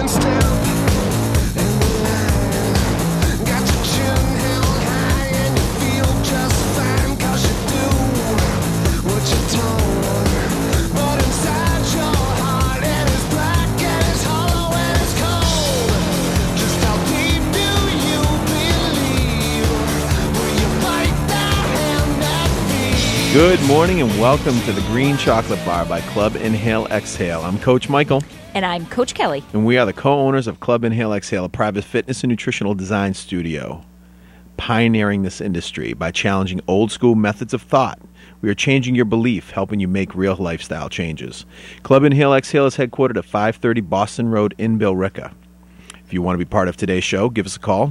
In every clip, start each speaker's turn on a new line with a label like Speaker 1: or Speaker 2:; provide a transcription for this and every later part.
Speaker 1: Good morning and welcome to the Green Chocolate Bar by Club Inhale Exhale. I'm Coach Michael.
Speaker 2: And I'm Coach Kelly.
Speaker 1: And we are the co-owners of Club Inhale Exhale, a private fitness and nutritional design studio, pioneering this industry by challenging old school methods of thought. We are changing your belief, helping you make real lifestyle changes. Club Inhale Exhale is headquartered at 530 Boston Road in Billerica. If you want to be part of today's show, give us a call,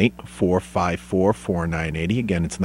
Speaker 1: 978-454-4980. Again, it's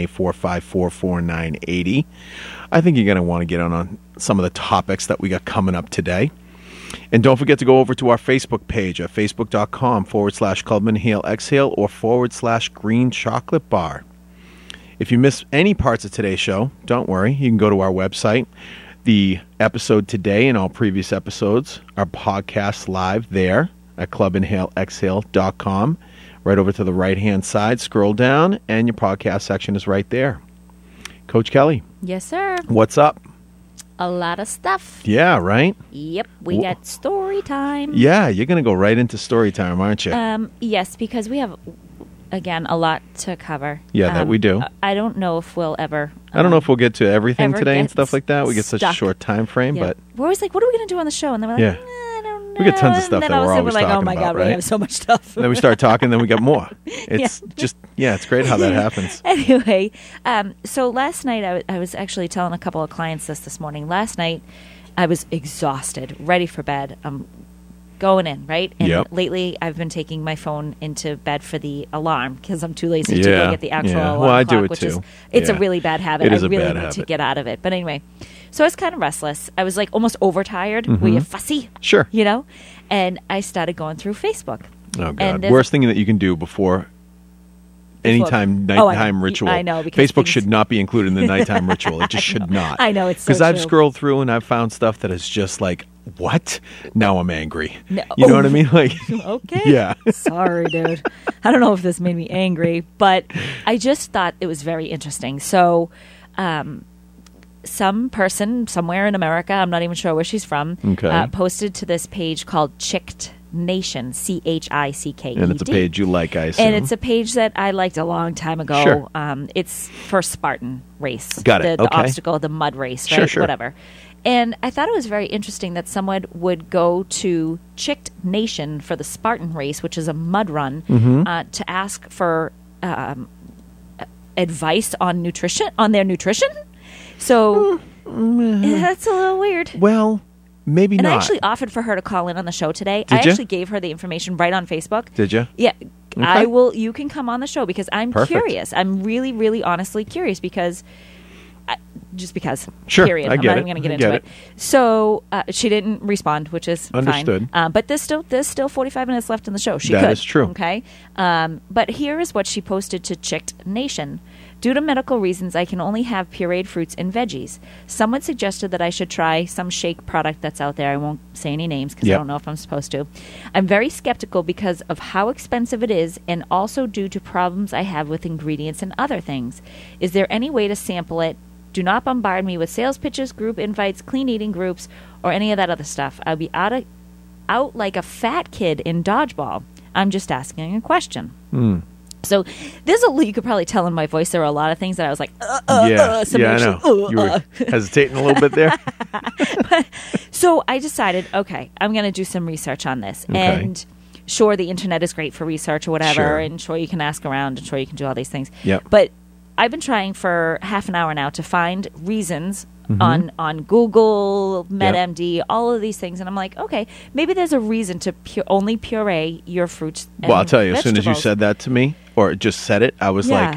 Speaker 1: 978-454-4980. I think you're going to want to get on some of the topics that we got coming up today. And don't forget to go over to our Facebook page at facebook.com/Club Inhale Exhale or /Green Chocolate Bar. If you miss any parts of today's show, don't worry. You can go to our website. The episode today and all previous episodes are podcast live there at clubinhaleexhale.com. Right over to the right-hand side, scroll down, and your podcast section is right there. Coach Kelly.
Speaker 2: Yes, sir.
Speaker 1: What's up?
Speaker 2: A lot of stuff.
Speaker 1: Yeah, right?
Speaker 2: Yep, we got story time.
Speaker 1: Yeah, you're going to go right into story time, aren't you?
Speaker 2: Yes, because we have, again, a lot to cover.
Speaker 1: Yeah, that we do.
Speaker 2: I don't know if we'll ever...
Speaker 1: I don't know if we'll get to everything today and stuff like that. We get such a short time frame, but...
Speaker 2: We're always like, what are we going to do on the show? And then we're like, I don't know.
Speaker 1: We get tons of stuff that we're always talking about,
Speaker 2: oh my God,
Speaker 1: right?
Speaker 2: We have so much stuff.
Speaker 1: And then we start talking, then we get more. It's it's great how that happens.
Speaker 2: Anyway, so last night I was actually telling a couple of clients this morning. Last night I was exhausted, ready for bed. I'm going in, right? And lately I've been taking my phone into bed for the alarm because I'm too lazy to go get the actual alarm
Speaker 1: well, I
Speaker 2: clock,
Speaker 1: do it
Speaker 2: which
Speaker 1: too.
Speaker 2: It's a really bad habit.
Speaker 1: It is
Speaker 2: I really
Speaker 1: bad
Speaker 2: need
Speaker 1: habit.
Speaker 2: to get out of it. But anyway, so I was kind of restless. I was like almost overtired. Were you fussy?
Speaker 1: Sure.
Speaker 2: You know? And I started going through Facebook.
Speaker 1: Oh, God. Worst thing that you can do before anytime nighttime ritual.
Speaker 2: I know. Because
Speaker 1: Facebook should not be included in the nighttime ritual. It just should not.
Speaker 2: I know. It's so
Speaker 1: because I've
Speaker 2: true.
Speaker 1: scrolled through and I've found stuff that is just like, what? Now I'm angry.
Speaker 2: No.
Speaker 1: You know what I mean? Like,
Speaker 2: okay.
Speaker 1: Yeah.
Speaker 2: Sorry, dude. I don't know if this made me angry, but I just thought it was very interesting. So, some person somewhere in America, I'm not even sure where she's from, posted to this page called Chicked Nation, CHICKED.
Speaker 1: And it's a page you like, I assume.
Speaker 2: And it's a page that I liked a long time ago.
Speaker 1: Sure.
Speaker 2: It's for Spartan race.
Speaker 1: Got it.
Speaker 2: The
Speaker 1: Okay.
Speaker 2: obstacle, the mud race, right?
Speaker 1: Sure.
Speaker 2: Whatever. And I thought it was very interesting that someone would go to Chicked Nation for the Spartan race, which is a mud run, to ask for advice on nutrition, on their nutrition. So that's a little weird.
Speaker 1: Well, maybe
Speaker 2: and
Speaker 1: not.
Speaker 2: I actually offered for her to call in on the show today.
Speaker 1: Did
Speaker 2: I
Speaker 1: you?
Speaker 2: actually gave her the information right on Facebook.
Speaker 1: Did you?
Speaker 2: Yeah.
Speaker 1: Okay.
Speaker 2: I will. You can come on the show because I'm
Speaker 1: Perfect.
Speaker 2: curious. I'm really, really honestly curious because... just because.
Speaker 1: Sure,
Speaker 2: Period.
Speaker 1: I get
Speaker 2: I'm not
Speaker 1: it.
Speaker 2: even going to get
Speaker 1: I
Speaker 2: into
Speaker 1: get
Speaker 2: it. So she didn't respond, which is
Speaker 1: Understood.
Speaker 2: fine. But there's still 45 minutes left in the show. She
Speaker 1: That
Speaker 2: could.
Speaker 1: is true.
Speaker 2: Okay. But here is what she posted to Chicked Nation. Due to medical reasons, I can only have pureed fruits and veggies. Someone suggested that I should try some shake product that's out there. I won't say any names because I don't know if I'm supposed to. I'm very skeptical because of how expensive it is and also due to problems I have with ingredients and other things. Is there any way to sample it? Do not bombard me with sales pitches, group invites, clean eating groups, or any of that other stuff. I'll be out like a fat kid in dodgeball. I'm just asking a question. So you could probably tell in my voice there were a lot of things that I was like,
Speaker 1: I know. You were hesitating a little bit there.
Speaker 2: So I decided, okay, I'm going to do some research on this.
Speaker 1: Okay.
Speaker 2: And sure, the internet is great for research or whatever,
Speaker 1: Sure.
Speaker 2: and sure you can ask around, and sure you can do all these things.
Speaker 1: Yep.
Speaker 2: But I've been trying for half an hour now to find reasons on Google, MedMD, all of these things. And I'm like, okay, maybe there's a reason to only puree your fruits and
Speaker 1: Well, I'll tell you, as soon as you
Speaker 2: vegetables.
Speaker 1: said that to me, or just said it, I was like,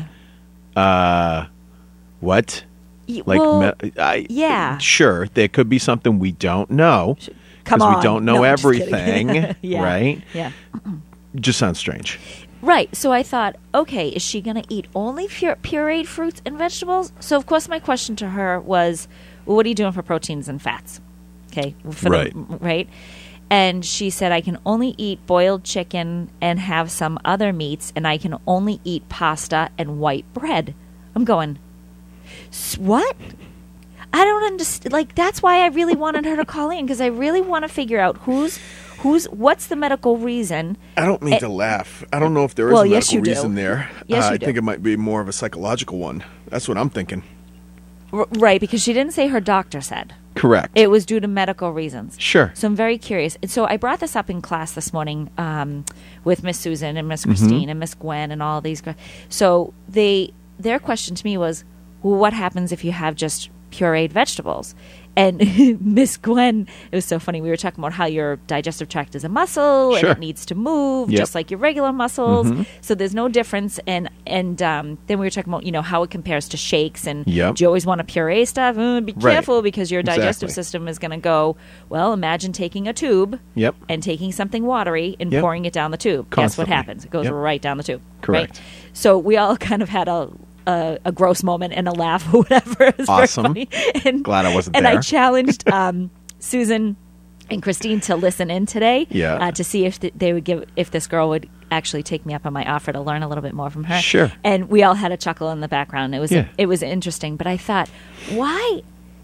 Speaker 1: what? Like, sure, there could be something we don't know.
Speaker 2: Come
Speaker 1: because
Speaker 2: on.
Speaker 1: we don't know
Speaker 2: No, I'm just
Speaker 1: everything,
Speaker 2: kidding.
Speaker 1: right?
Speaker 2: Yeah.
Speaker 1: Just sounds strange.
Speaker 2: Right. So I thought, okay, is she going to eat only pureed fruits and vegetables? So, of course, my question to her was, well, what are you doing for proteins and fats? Okay.
Speaker 1: Right.
Speaker 2: Right. And she said, I can only eat boiled chicken and have some other meats, and I can only eat pasta and white bread. I'm going, what? I don't understand. Like, that's why I really wanted her to call in, because I really want to figure out what's the medical reason.
Speaker 1: I don't mean to laugh. I don't know if there is
Speaker 2: Well,
Speaker 1: a
Speaker 2: yes,
Speaker 1: medical
Speaker 2: you do.
Speaker 1: reason there.
Speaker 2: Yes, you
Speaker 1: I
Speaker 2: do.
Speaker 1: think it might be more of a psychological one. That's what I'm thinking.
Speaker 2: Right, because she didn't say her doctor said.
Speaker 1: Correct.
Speaker 2: It was due to medical reasons.
Speaker 1: Sure.
Speaker 2: So I'm very curious. And so I brought this up in class this morning with Miss Susan and Miss Christine and Miss Gwen and all these guys. So their question to me was, well, what happens if you have just pureed vegetables? And Miss Gwen, it was so funny. We were talking about how your digestive tract is a muscle
Speaker 1: Sure.
Speaker 2: and it needs to move
Speaker 1: Yep.
Speaker 2: just like your regular muscles. So there's no difference. And then we were talking about, how it compares to shakes. And
Speaker 1: Yep.
Speaker 2: do you always want to puree stuff? Be
Speaker 1: Right.
Speaker 2: careful because your digestive
Speaker 1: Exactly.
Speaker 2: system is going to go, well, imagine taking a tube
Speaker 1: Yep.
Speaker 2: and taking something watery and
Speaker 1: Yep.
Speaker 2: pouring it down the tube. Guess what
Speaker 1: Constantly.
Speaker 2: happens? It goes
Speaker 1: Yep.
Speaker 2: right down the tube.
Speaker 1: Correct.
Speaker 2: Right? So we all kind of had a gross moment and a laugh or whatever. It was
Speaker 1: Awesome.
Speaker 2: very funny. And,
Speaker 1: Glad I wasn't
Speaker 2: and
Speaker 1: there.
Speaker 2: I challenged Susan and Christine to listen in today
Speaker 1: Yeah.
Speaker 2: to see if they would if this girl would actually take me up on my offer to learn a little bit more from her.
Speaker 1: Sure.
Speaker 2: And we all had a chuckle in the background. It was
Speaker 1: Yeah.
Speaker 2: it was interesting, but I thought, why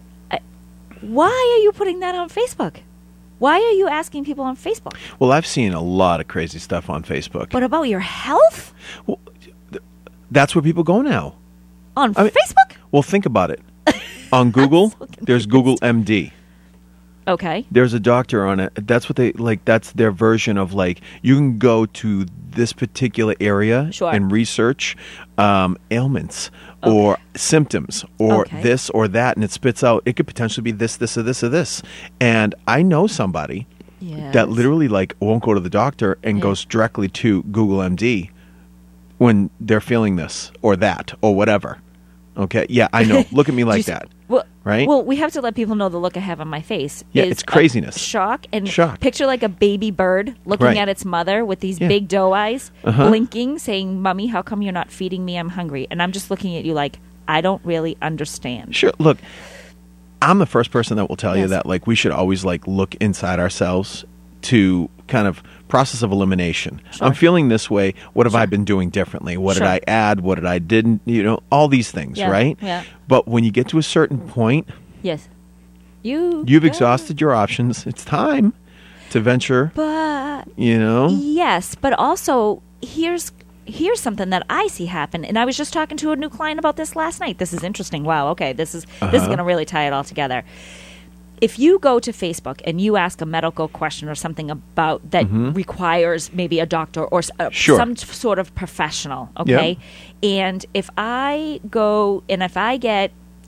Speaker 2: are you putting that on Facebook? Why are you asking people on Facebook?
Speaker 1: Well, I've seen a lot of crazy stuff on Facebook.
Speaker 2: But about your health
Speaker 1: Well, that's where people go now.
Speaker 2: on
Speaker 1: I mean-
Speaker 2: Facebook?
Speaker 1: Well, think about it. On Google,
Speaker 2: so confused.
Speaker 1: there's Google MD.
Speaker 2: Okay.
Speaker 1: There's a doctor on it. That's what they like. That's their version of like you can go to this particular area
Speaker 2: Sure.
Speaker 1: and research ailments or symptoms or
Speaker 2: Okay.
Speaker 1: this or that, and it spits out. It could potentially be this, this, or this, or this. And I know somebody
Speaker 2: Yes.
Speaker 1: that literally like won't go to the doctor and
Speaker 2: Yeah.
Speaker 1: goes directly to Google MD when they're feeling this or that or whatever. Okay, yeah, I know. Look at me like
Speaker 2: You s-
Speaker 1: that.
Speaker 2: Well,
Speaker 1: right?
Speaker 2: Well, we have to let people know the look I have on my face.
Speaker 1: Yeah,
Speaker 2: is
Speaker 1: it's craziness.
Speaker 2: Shock and
Speaker 1: Shock.
Speaker 2: picture like a baby bird looking
Speaker 1: Right.
Speaker 2: at its mother with these
Speaker 1: Yeah.
Speaker 2: big doe eyes,
Speaker 1: Uh-huh.
Speaker 2: blinking, saying, "Mummy, how come you're not feeding me? I'm hungry." And I'm just looking at you like, I don't really understand.
Speaker 1: Sure. Look, I'm the first person that will tell you
Speaker 2: Yes.
Speaker 1: that like we should always like look inside ourselves to kind of process of elimination.
Speaker 2: Sure.
Speaker 1: I'm feeling this way. What have I
Speaker 2: Sure.
Speaker 1: been doing differently? What
Speaker 2: Sure.
Speaker 1: did I add? What did I didn't? All these things,
Speaker 2: Yeah,
Speaker 1: right?
Speaker 2: yeah.
Speaker 1: But when you get to a certain point,
Speaker 2: Yes.
Speaker 1: you've
Speaker 2: Yeah.
Speaker 1: exhausted your options. It's time to venture.
Speaker 2: But yes, but also here's something that I see happen, and I was just talking to a new client about this last night. This is interesting. Wow. Okay, this is going to really tie it all together. If you go to Facebook and you ask a medical question or something about that requires maybe a doctor or
Speaker 1: Sure.
Speaker 2: some sort of professional, okay, and if I go and if I get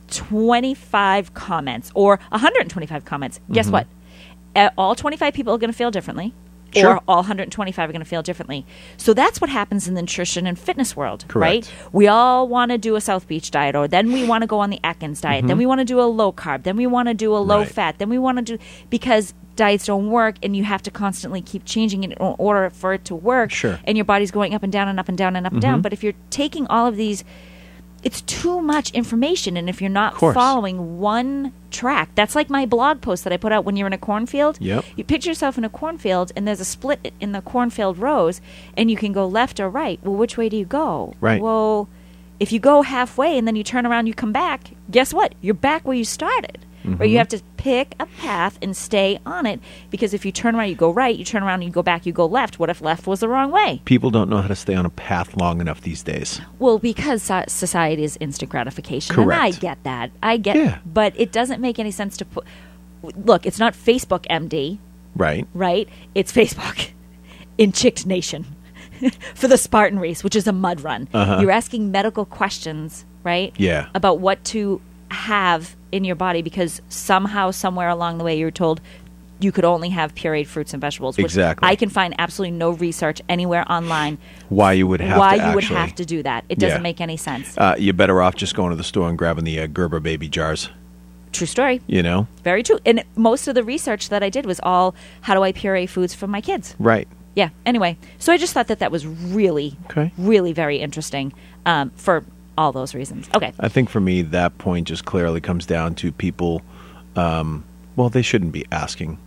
Speaker 2: 25 comments or 125 comments, guess what? All 25 people are going to feel differently.
Speaker 1: Sure.
Speaker 2: Or all 125 are going to feel differently. So that's what happens in the nutrition and fitness world,
Speaker 1: Correct.
Speaker 2: right? We all want to do a South Beach diet, or then we want to go on the Atkins diet. Then we want to do a low carb. Then we want to do a low
Speaker 1: Right.
Speaker 2: fat. Then we want to do, because diets don't work and you have to constantly keep changing it in order for it to work.
Speaker 1: Sure.
Speaker 2: And your body's going up and down and up and down and up and down. But if you're taking all of these, it's too much information, and if you're not
Speaker 1: course.
Speaker 2: following one track, that's like my blog post that I put out when you're in a cornfield.
Speaker 1: Yep.
Speaker 2: You picture yourself in a cornfield, and there's a split in the cornfield rows, and you can go left or right. Well, which way do you go?
Speaker 1: Right.
Speaker 2: Well, if you go halfway and then you turn around, you come back. Guess what? You're back where you started. Right? You have to pick a path and stay on it, because if you turn around, you go right. You turn around, you go back, you go left. What if left was the wrong way?
Speaker 1: People don't know how to stay on a path long enough these days.
Speaker 2: Well, because society is instant gratification.
Speaker 1: Correct.
Speaker 2: And I get that. I get
Speaker 1: Yeah.
Speaker 2: But it doesn't make any sense to put... Look, it's not Facebook MD,
Speaker 1: Right.
Speaker 2: right? It's Facebook in Chicked Nation for the Spartan race, which is a mud run.
Speaker 1: Uh-huh.
Speaker 2: You're asking medical questions, right?
Speaker 1: Yeah.
Speaker 2: About what to have in your body, because somehow, somewhere along the way, you're told you could only have pureed fruits and vegetables. Which
Speaker 1: Exactly.
Speaker 2: I can find absolutely no research anywhere online
Speaker 1: Why you would have
Speaker 2: why
Speaker 1: to
Speaker 2: you would
Speaker 1: actually-
Speaker 2: have to do that. It doesn't
Speaker 1: Yeah.
Speaker 2: make any sense.
Speaker 1: You're better off just going to the store and grabbing the Gerber baby jars.
Speaker 2: True story.
Speaker 1: You know?
Speaker 2: Very true. And most of the research that I did was all, how do I puree foods for my kids?
Speaker 1: Right.
Speaker 2: Yeah. Anyway, so I just thought that was really,
Speaker 1: Okay.
Speaker 2: really very interesting for all those reasons. Okay.
Speaker 1: I think for me, that point just clearly comes down to people, well, they shouldn't be asking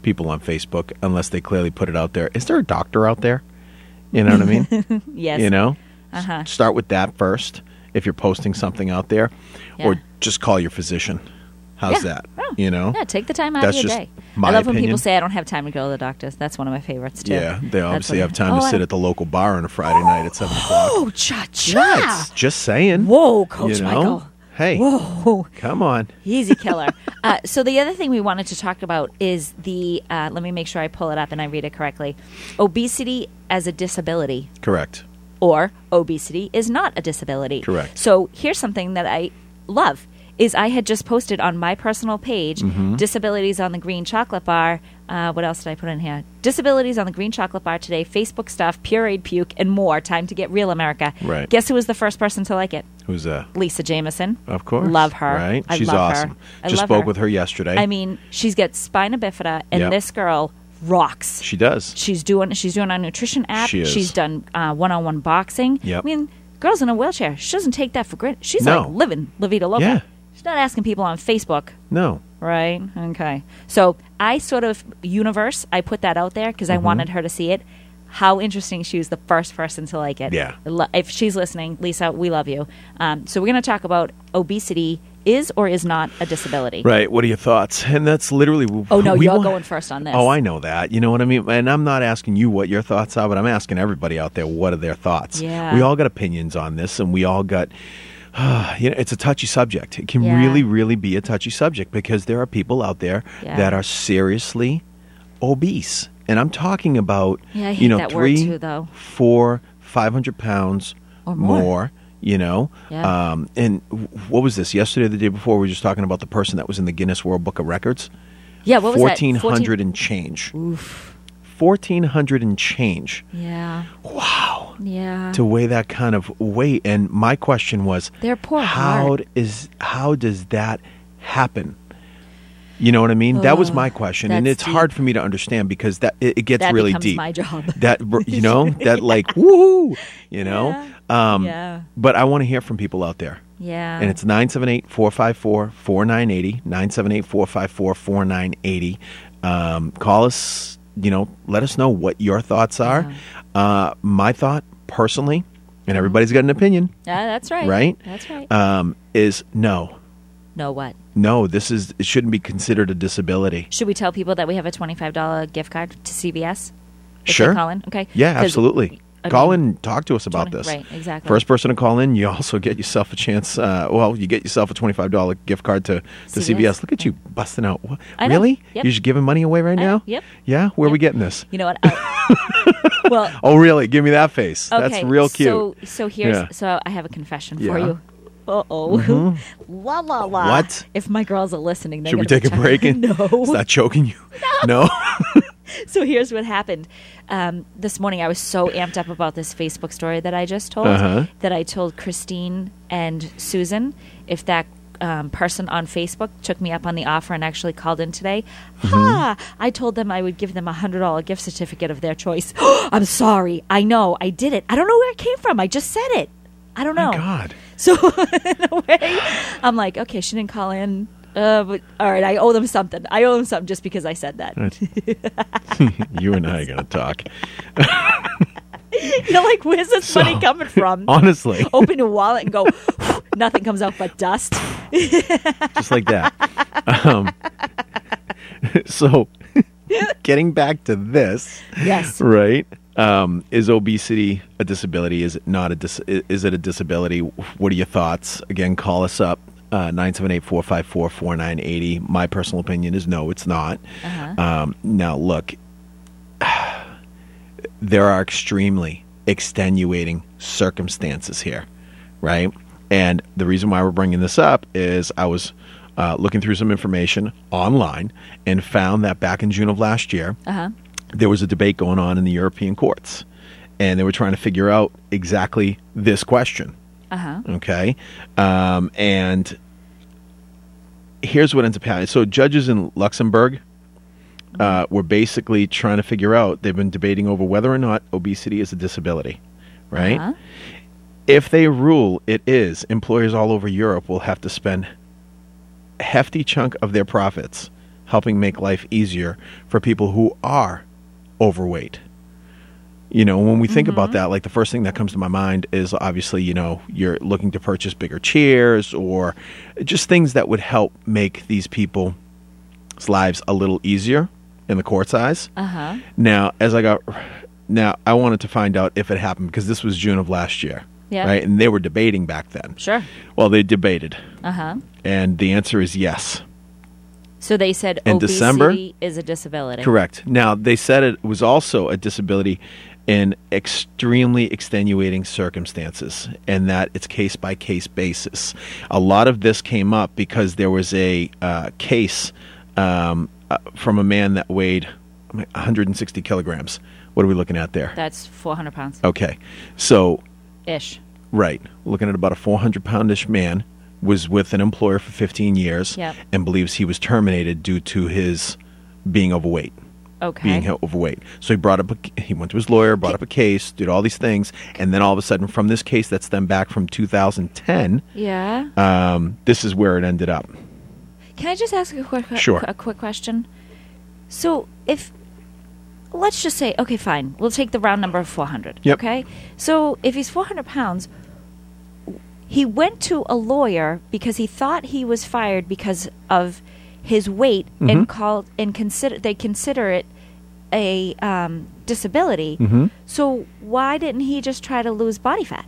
Speaker 1: people on Facebook unless they clearly put it out there. Is there a doctor out there? You know what I mean?
Speaker 2: Yes.
Speaker 1: You know?
Speaker 2: Uh-huh.
Speaker 1: Start with that first if you're posting something out there.
Speaker 2: Yeah.
Speaker 1: Or just call your physician. How's
Speaker 2: Yeah.
Speaker 1: that?
Speaker 2: Oh.
Speaker 1: You know?
Speaker 2: Yeah, take the time out
Speaker 1: That's
Speaker 2: of your
Speaker 1: just
Speaker 2: day.
Speaker 1: my
Speaker 2: I love when
Speaker 1: opinion.
Speaker 2: people say, I don't have time to go to the doctors. That's one of my favorites, too.
Speaker 1: Yeah, they
Speaker 2: That's
Speaker 1: obviously
Speaker 2: what-
Speaker 1: have time to
Speaker 2: I
Speaker 1: sit
Speaker 2: don't-
Speaker 1: at the local bar on a Friday night at 7 o'clock.
Speaker 2: Oh, cha-cha!
Speaker 1: Yeah, it's just saying.
Speaker 2: Whoa, Coach
Speaker 1: you know?
Speaker 2: Michael.
Speaker 1: Hey,
Speaker 2: Whoa.
Speaker 1: come on.
Speaker 2: Easy killer. So the other thing we wanted to talk about is the, let me make sure I pull it up and I read it correctly, obesity as a disability,
Speaker 1: Correct.
Speaker 2: or obesity is not a disability.
Speaker 1: Correct.
Speaker 2: So here's something that I love, is I had just posted on my personal page,
Speaker 1: Mm-hmm.
Speaker 2: disabilities on the green chocolate bar. What else did I put in here? Disabilities on the green chocolate bar today, Facebook stuff, pureed puke, and more. Time to get real, America.
Speaker 1: Right.
Speaker 2: Guess who was the first person to like it?
Speaker 1: Who's that?
Speaker 2: Lisa Jameson.
Speaker 1: Of course.
Speaker 2: Love her.
Speaker 1: Right?
Speaker 2: I
Speaker 1: She's
Speaker 2: love
Speaker 1: awesome.
Speaker 2: her. I
Speaker 1: Just
Speaker 2: love
Speaker 1: spoke
Speaker 2: her.
Speaker 1: with her yesterday.
Speaker 2: I mean, she's got spina bifida, and
Speaker 1: Yep.
Speaker 2: this girl rocks.
Speaker 1: She does.
Speaker 2: She's doing our nutrition app.
Speaker 1: She is.
Speaker 2: She's done one-on-one boxing.
Speaker 1: Yep.
Speaker 2: I mean, girl's in a wheelchair. She doesn't take that for granted. She's
Speaker 1: No.
Speaker 2: like living La Vida Loca.
Speaker 1: Yeah.
Speaker 2: She's not asking people on Facebook,
Speaker 1: No.
Speaker 2: right? Okay. So I sort of I put that out there because I
Speaker 1: Mm-hmm.
Speaker 2: wanted her to see it. How interesting she was the first person to like it.
Speaker 1: Yeah.
Speaker 2: If she's listening, Lisa, we love you. So we're going to talk about obesity is or is not a disability.
Speaker 1: Right. What are your thoughts? And that's literally.
Speaker 2: Oh, no,
Speaker 1: we
Speaker 2: you're
Speaker 1: want-
Speaker 2: going first on this.
Speaker 1: Oh, I know that. You know what I mean? And I'm not asking you what your thoughts are, but I'm asking everybody out there what are their thoughts.
Speaker 2: Yeah.
Speaker 1: We all got opinions on this, and we all got. It's a touchy subject. It can
Speaker 2: Yeah.
Speaker 1: really, really be a touchy subject because there are people out there
Speaker 2: Yeah.
Speaker 1: that are seriously obese, and I'm talking about
Speaker 2: Yeah, I hate that word
Speaker 1: 3,
Speaker 2: too, though.
Speaker 1: 4, 500 pounds
Speaker 2: Or more.
Speaker 1: You know,
Speaker 2: Yeah.
Speaker 1: and what was this yesterday? Or the day before, we were just talking about the person that was in the Guinness World Book of Records.
Speaker 2: Yeah, what was that?
Speaker 1: 1,400 and change.
Speaker 2: Oof.
Speaker 1: 1,400 and change.
Speaker 2: Yeah.
Speaker 1: Wow.
Speaker 2: Yeah.
Speaker 1: To weigh that kind of weight. And my question was,
Speaker 2: Their poor
Speaker 1: how
Speaker 2: heart.
Speaker 1: does that happen? You know what I mean? That was my question, and
Speaker 2: that's
Speaker 1: it's hard for me to understand because it gets
Speaker 2: That
Speaker 1: really
Speaker 2: becomes
Speaker 1: deep.
Speaker 2: my job.
Speaker 1: That that like woohoo, you know.
Speaker 2: Yeah.
Speaker 1: But I want to hear from people out there.
Speaker 2: Yeah.
Speaker 1: And it's 978-454-4980, 978-454-4980. Call us, let us know what your thoughts are. My thought, personally, and everybody's got an opinion,
Speaker 2: Yeah, that's right.
Speaker 1: right?
Speaker 2: That's right.
Speaker 1: Is no.
Speaker 2: No, what?
Speaker 1: No, it shouldn't be considered a disability.
Speaker 2: Should we tell people that we have a $25 gift card to CVS? If they
Speaker 1: Sure.
Speaker 2: call in? Okay.
Speaker 1: Yeah,
Speaker 2: 'Cause,
Speaker 1: absolutely.
Speaker 2: I
Speaker 1: Call
Speaker 2: mean,
Speaker 1: in, talk to us about
Speaker 2: 20
Speaker 1: this.
Speaker 2: right, exactly.
Speaker 1: First person to call in, you also get yourself a chance. You get yourself a $25 gift card to
Speaker 2: CVS.
Speaker 1: CVS. Look at you busting out. What?
Speaker 2: I know.
Speaker 1: Really?
Speaker 2: Yep.
Speaker 1: You're just giving money away right now?
Speaker 2: Yep.
Speaker 1: Yeah? Where are we
Speaker 2: Yep.
Speaker 1: getting this?
Speaker 2: You know what? Well,
Speaker 1: Oh, really? Give me that face.
Speaker 2: okay.
Speaker 1: That's real cute.
Speaker 2: So here's
Speaker 1: Yeah.
Speaker 2: so I have a confession for
Speaker 1: Yeah.
Speaker 2: you. Uh-oh. La la la.
Speaker 1: What?
Speaker 2: If my girls are listening, they're
Speaker 1: Should we
Speaker 2: gonna
Speaker 1: take a
Speaker 2: be
Speaker 1: break?
Speaker 2: no.
Speaker 1: Is that choking you? No?
Speaker 2: So here's what happened. This morning I was so amped up about this Facebook story that I just told
Speaker 1: Uh-huh.
Speaker 2: that I told Christine and Susan if that person on Facebook took me up on the offer and actually called in today. Ha! I told them I would give them a $100 gift certificate of their choice. I'm sorry. I know. I did it. I don't know where it came from. I just said it. I don't know.
Speaker 1: My God.
Speaker 2: So in a way, I'm like, okay, she didn't call in. But all right, I owe them something. I owe them something just because I said that.
Speaker 1: You and I are going to talk.
Speaker 2: You're like, where's this money coming from?
Speaker 1: Honestly.
Speaker 2: Open your wallet and go, nothing comes out but dust.
Speaker 1: Just like that. So, getting back to this.
Speaker 2: Yes.
Speaker 1: Right. Is obesity a disability? Is it not is it a disability? What are your thoughts? Again, call us up, 978-454-4980. My personal opinion is no, it's not. Now, look, there are extremely extenuating circumstances here, right? And the reason why we're bringing this up is I was looking through some information online and found that back in June of last year, there was a debate going on in the European courts, and they were trying to figure out exactly this question. Okay? And here's what ends up happening. So judges in Luxembourg were basically trying to figure out, they've been debating over whether or not obesity is a disability, right? If they rule it is, employers all over Europe will have to spend a hefty chunk of their profits helping make life easier for people who are overweight. You know, when we think about that, like the first thing that comes to my mind is obviously, you know, you're looking to purchase bigger chairs or just things that would help make these people's lives a little easier in the court's eyes.
Speaker 2: Uh-huh.
Speaker 1: Now, I wanted to find out if it happened because this was June of last year.
Speaker 2: Yeah.
Speaker 1: Right? And they were debating back then.
Speaker 2: Sure.
Speaker 1: Well, they debated.
Speaker 2: Uh-huh.
Speaker 1: And the answer is yes.
Speaker 2: So they said
Speaker 1: In
Speaker 2: obesity
Speaker 1: December?
Speaker 2: is a disability.
Speaker 1: Correct. Now, they said it was also a disability in extremely extenuating circumstances and that it's case-by-case basis. A lot of this came up because there was a case from a man that weighed 160 kilograms. What are we looking at there?
Speaker 2: That's 400 pounds.
Speaker 1: Okay. So,
Speaker 2: Ish.
Speaker 1: right. Looking at about a 400-poundish man, was with an employer for 15 years
Speaker 2: Yep.
Speaker 1: and believes he was terminated due to his being overweight.
Speaker 2: Okay.
Speaker 1: Being overweight. So he went to his lawyer, brought up a case, did all these things, and then all of a sudden from this case that stemmed back from 2010,
Speaker 2: Yeah.
Speaker 1: this is where it ended up.
Speaker 2: Can I just ask a quick question? So let's just say, okay, fine, we'll take the round number of 400.
Speaker 1: Yep.
Speaker 2: Okay? So if he's 400 pounds, he went to a lawyer because he thought he was fired because of his weight and they consider it a disability.
Speaker 1: Mm-hmm.
Speaker 2: So why didn't he just try to lose body fat?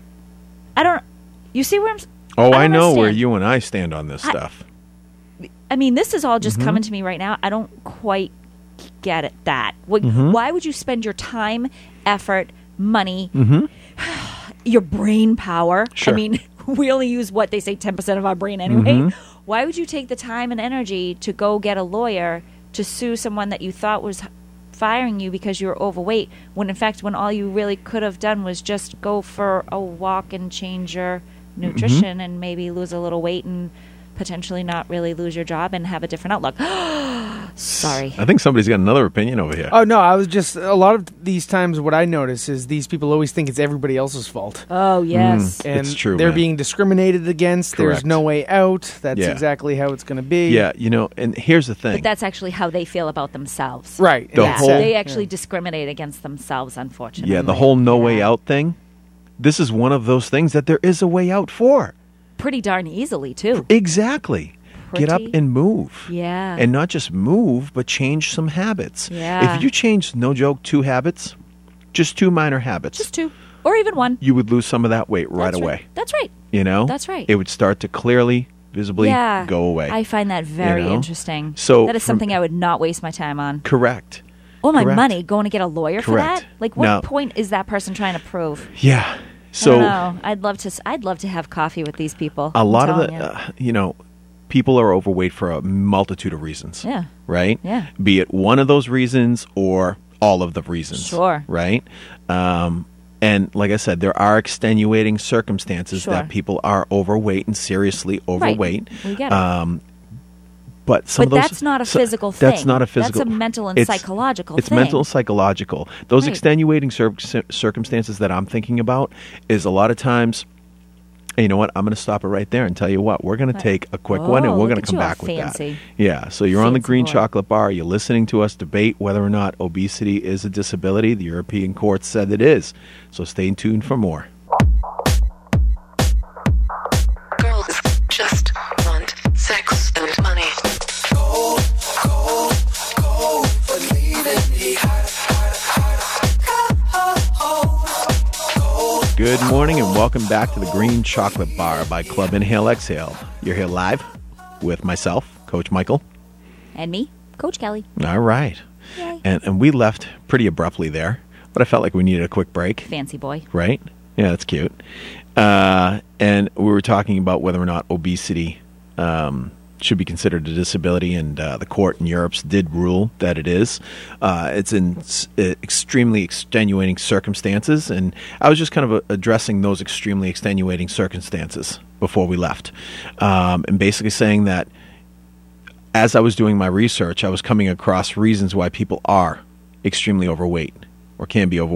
Speaker 2: You see where I'm...
Speaker 1: Oh, I
Speaker 2: don't
Speaker 1: know where
Speaker 2: understand.
Speaker 1: you and I stand on this stuff.
Speaker 2: I mean, this is all just coming to me right now. I don't quite get it. Why would you spend your time, effort, money, your brain power?
Speaker 1: Sure.
Speaker 2: I mean, we only use what they say 10% of our brain anyway. Why would you take the time and energy to go get a lawyer to sue someone that you thought was firing you because you were overweight, when in fact, when all you really could have done was just go for a walk and change your nutrition and maybe lose a little weight and potentially not really lose your job and have a different outlook. Sorry.
Speaker 1: I think somebody's got another opinion over here.
Speaker 3: Oh, no, I was just, a lot of these times what I notice is these people always think it's everybody else's fault.
Speaker 2: Oh, yes.
Speaker 3: And
Speaker 1: It's true,
Speaker 3: they're
Speaker 1: man.
Speaker 3: being discriminated against.
Speaker 1: Correct.
Speaker 3: There's no way out. That's
Speaker 1: Yeah.
Speaker 3: exactly how it's going to be.
Speaker 1: Yeah, you know, and here's the thing.
Speaker 2: But that's actually how they feel about themselves.
Speaker 3: Right.
Speaker 1: The
Speaker 3: and
Speaker 1: whole-
Speaker 3: that's it.
Speaker 2: They actually
Speaker 3: Yeah.
Speaker 2: discriminate against themselves, unfortunately.
Speaker 1: Yeah, the whole no way
Speaker 2: Yeah.
Speaker 1: out thing. This is one of those things that there is a way out for.
Speaker 2: Pretty darn easily, too.
Speaker 1: Exactly. Get up
Speaker 2: Pretty-
Speaker 1: and move.
Speaker 2: Yeah.
Speaker 1: And not just move, but change some habits.
Speaker 2: Yeah.
Speaker 1: If you change, no joke, 2 habits, just 2 minor habits,
Speaker 2: Just 2. Or even 1.
Speaker 1: you would lose some of that weight right
Speaker 2: That's
Speaker 1: away.
Speaker 2: Right. That's right.
Speaker 1: You know?
Speaker 2: That's right.
Speaker 1: It would start to clearly, visibly
Speaker 2: Yeah.
Speaker 1: go away.
Speaker 2: I find that very
Speaker 1: know?
Speaker 2: interesting.
Speaker 1: So
Speaker 2: that is
Speaker 1: from-
Speaker 2: something I would not waste my time on.
Speaker 1: Correct.
Speaker 2: Oh, my
Speaker 1: Correct.
Speaker 2: money, going to get a lawyer for
Speaker 1: Correct.
Speaker 2: that? Like, what
Speaker 1: Now-
Speaker 2: point is that person trying to prove?
Speaker 1: Yeah.
Speaker 2: I
Speaker 1: So
Speaker 2: don't know. I'd love to have coffee with these people.
Speaker 1: a
Speaker 2: I'm
Speaker 1: lot of
Speaker 2: telling
Speaker 1: the,
Speaker 2: you.
Speaker 1: you know, people are overweight for a multitude of reasons.
Speaker 2: Yeah.
Speaker 1: Right?
Speaker 2: Yeah.
Speaker 1: Be it one of those reasons or all of the reasons.
Speaker 2: Sure.
Speaker 1: Right? And like I said, there are extenuating circumstances
Speaker 2: Sure.
Speaker 1: that people are overweight and seriously overweight.
Speaker 2: We get it.
Speaker 1: But some
Speaker 2: But
Speaker 1: of those,
Speaker 2: that's not a
Speaker 1: so-
Speaker 2: physical thing.
Speaker 1: That's not a physical.
Speaker 2: That's a mental and
Speaker 1: it's-
Speaker 2: psychological
Speaker 1: It's
Speaker 2: thing.
Speaker 1: mental and psychological. Those
Speaker 2: Right.
Speaker 1: extenuating circumstances that I'm thinking about is a lot of times. You know what? I'm going to stop it right there and tell you what. We're going to take a quick one, and
Speaker 2: Oh,
Speaker 1: we're
Speaker 2: look
Speaker 1: going
Speaker 2: at
Speaker 1: to come
Speaker 2: you all
Speaker 1: back with
Speaker 2: fancy.
Speaker 1: that. Yeah. So you're on the
Speaker 2: Fancy
Speaker 1: Green
Speaker 2: boy.
Speaker 1: Chocolate Bar. You're listening to us debate whether or not obesity is a disability. The European court said it is. So stay tuned for more.
Speaker 4: Girls just want sex and money.
Speaker 1: Good morning and welcome back to the Green Chocolate Bar by Club Inhale Exhale. You're here live with myself, Coach Michael.
Speaker 2: And me, Coach Kelly.
Speaker 1: All right.
Speaker 2: Yay.
Speaker 1: And we left pretty abruptly there, but I felt like we needed a quick break.
Speaker 2: Fancy boy.
Speaker 1: Right? Yeah, that's cute. And we were talking about whether or not obesity should be considered a disability, and the court in Europe did rule that it is. It's in extremely extenuating circumstances, and I was just kind of addressing those extremely extenuating circumstances before we left, and basically saying that as I was doing my research, I was coming across reasons why people are extremely overweight or can be overweight.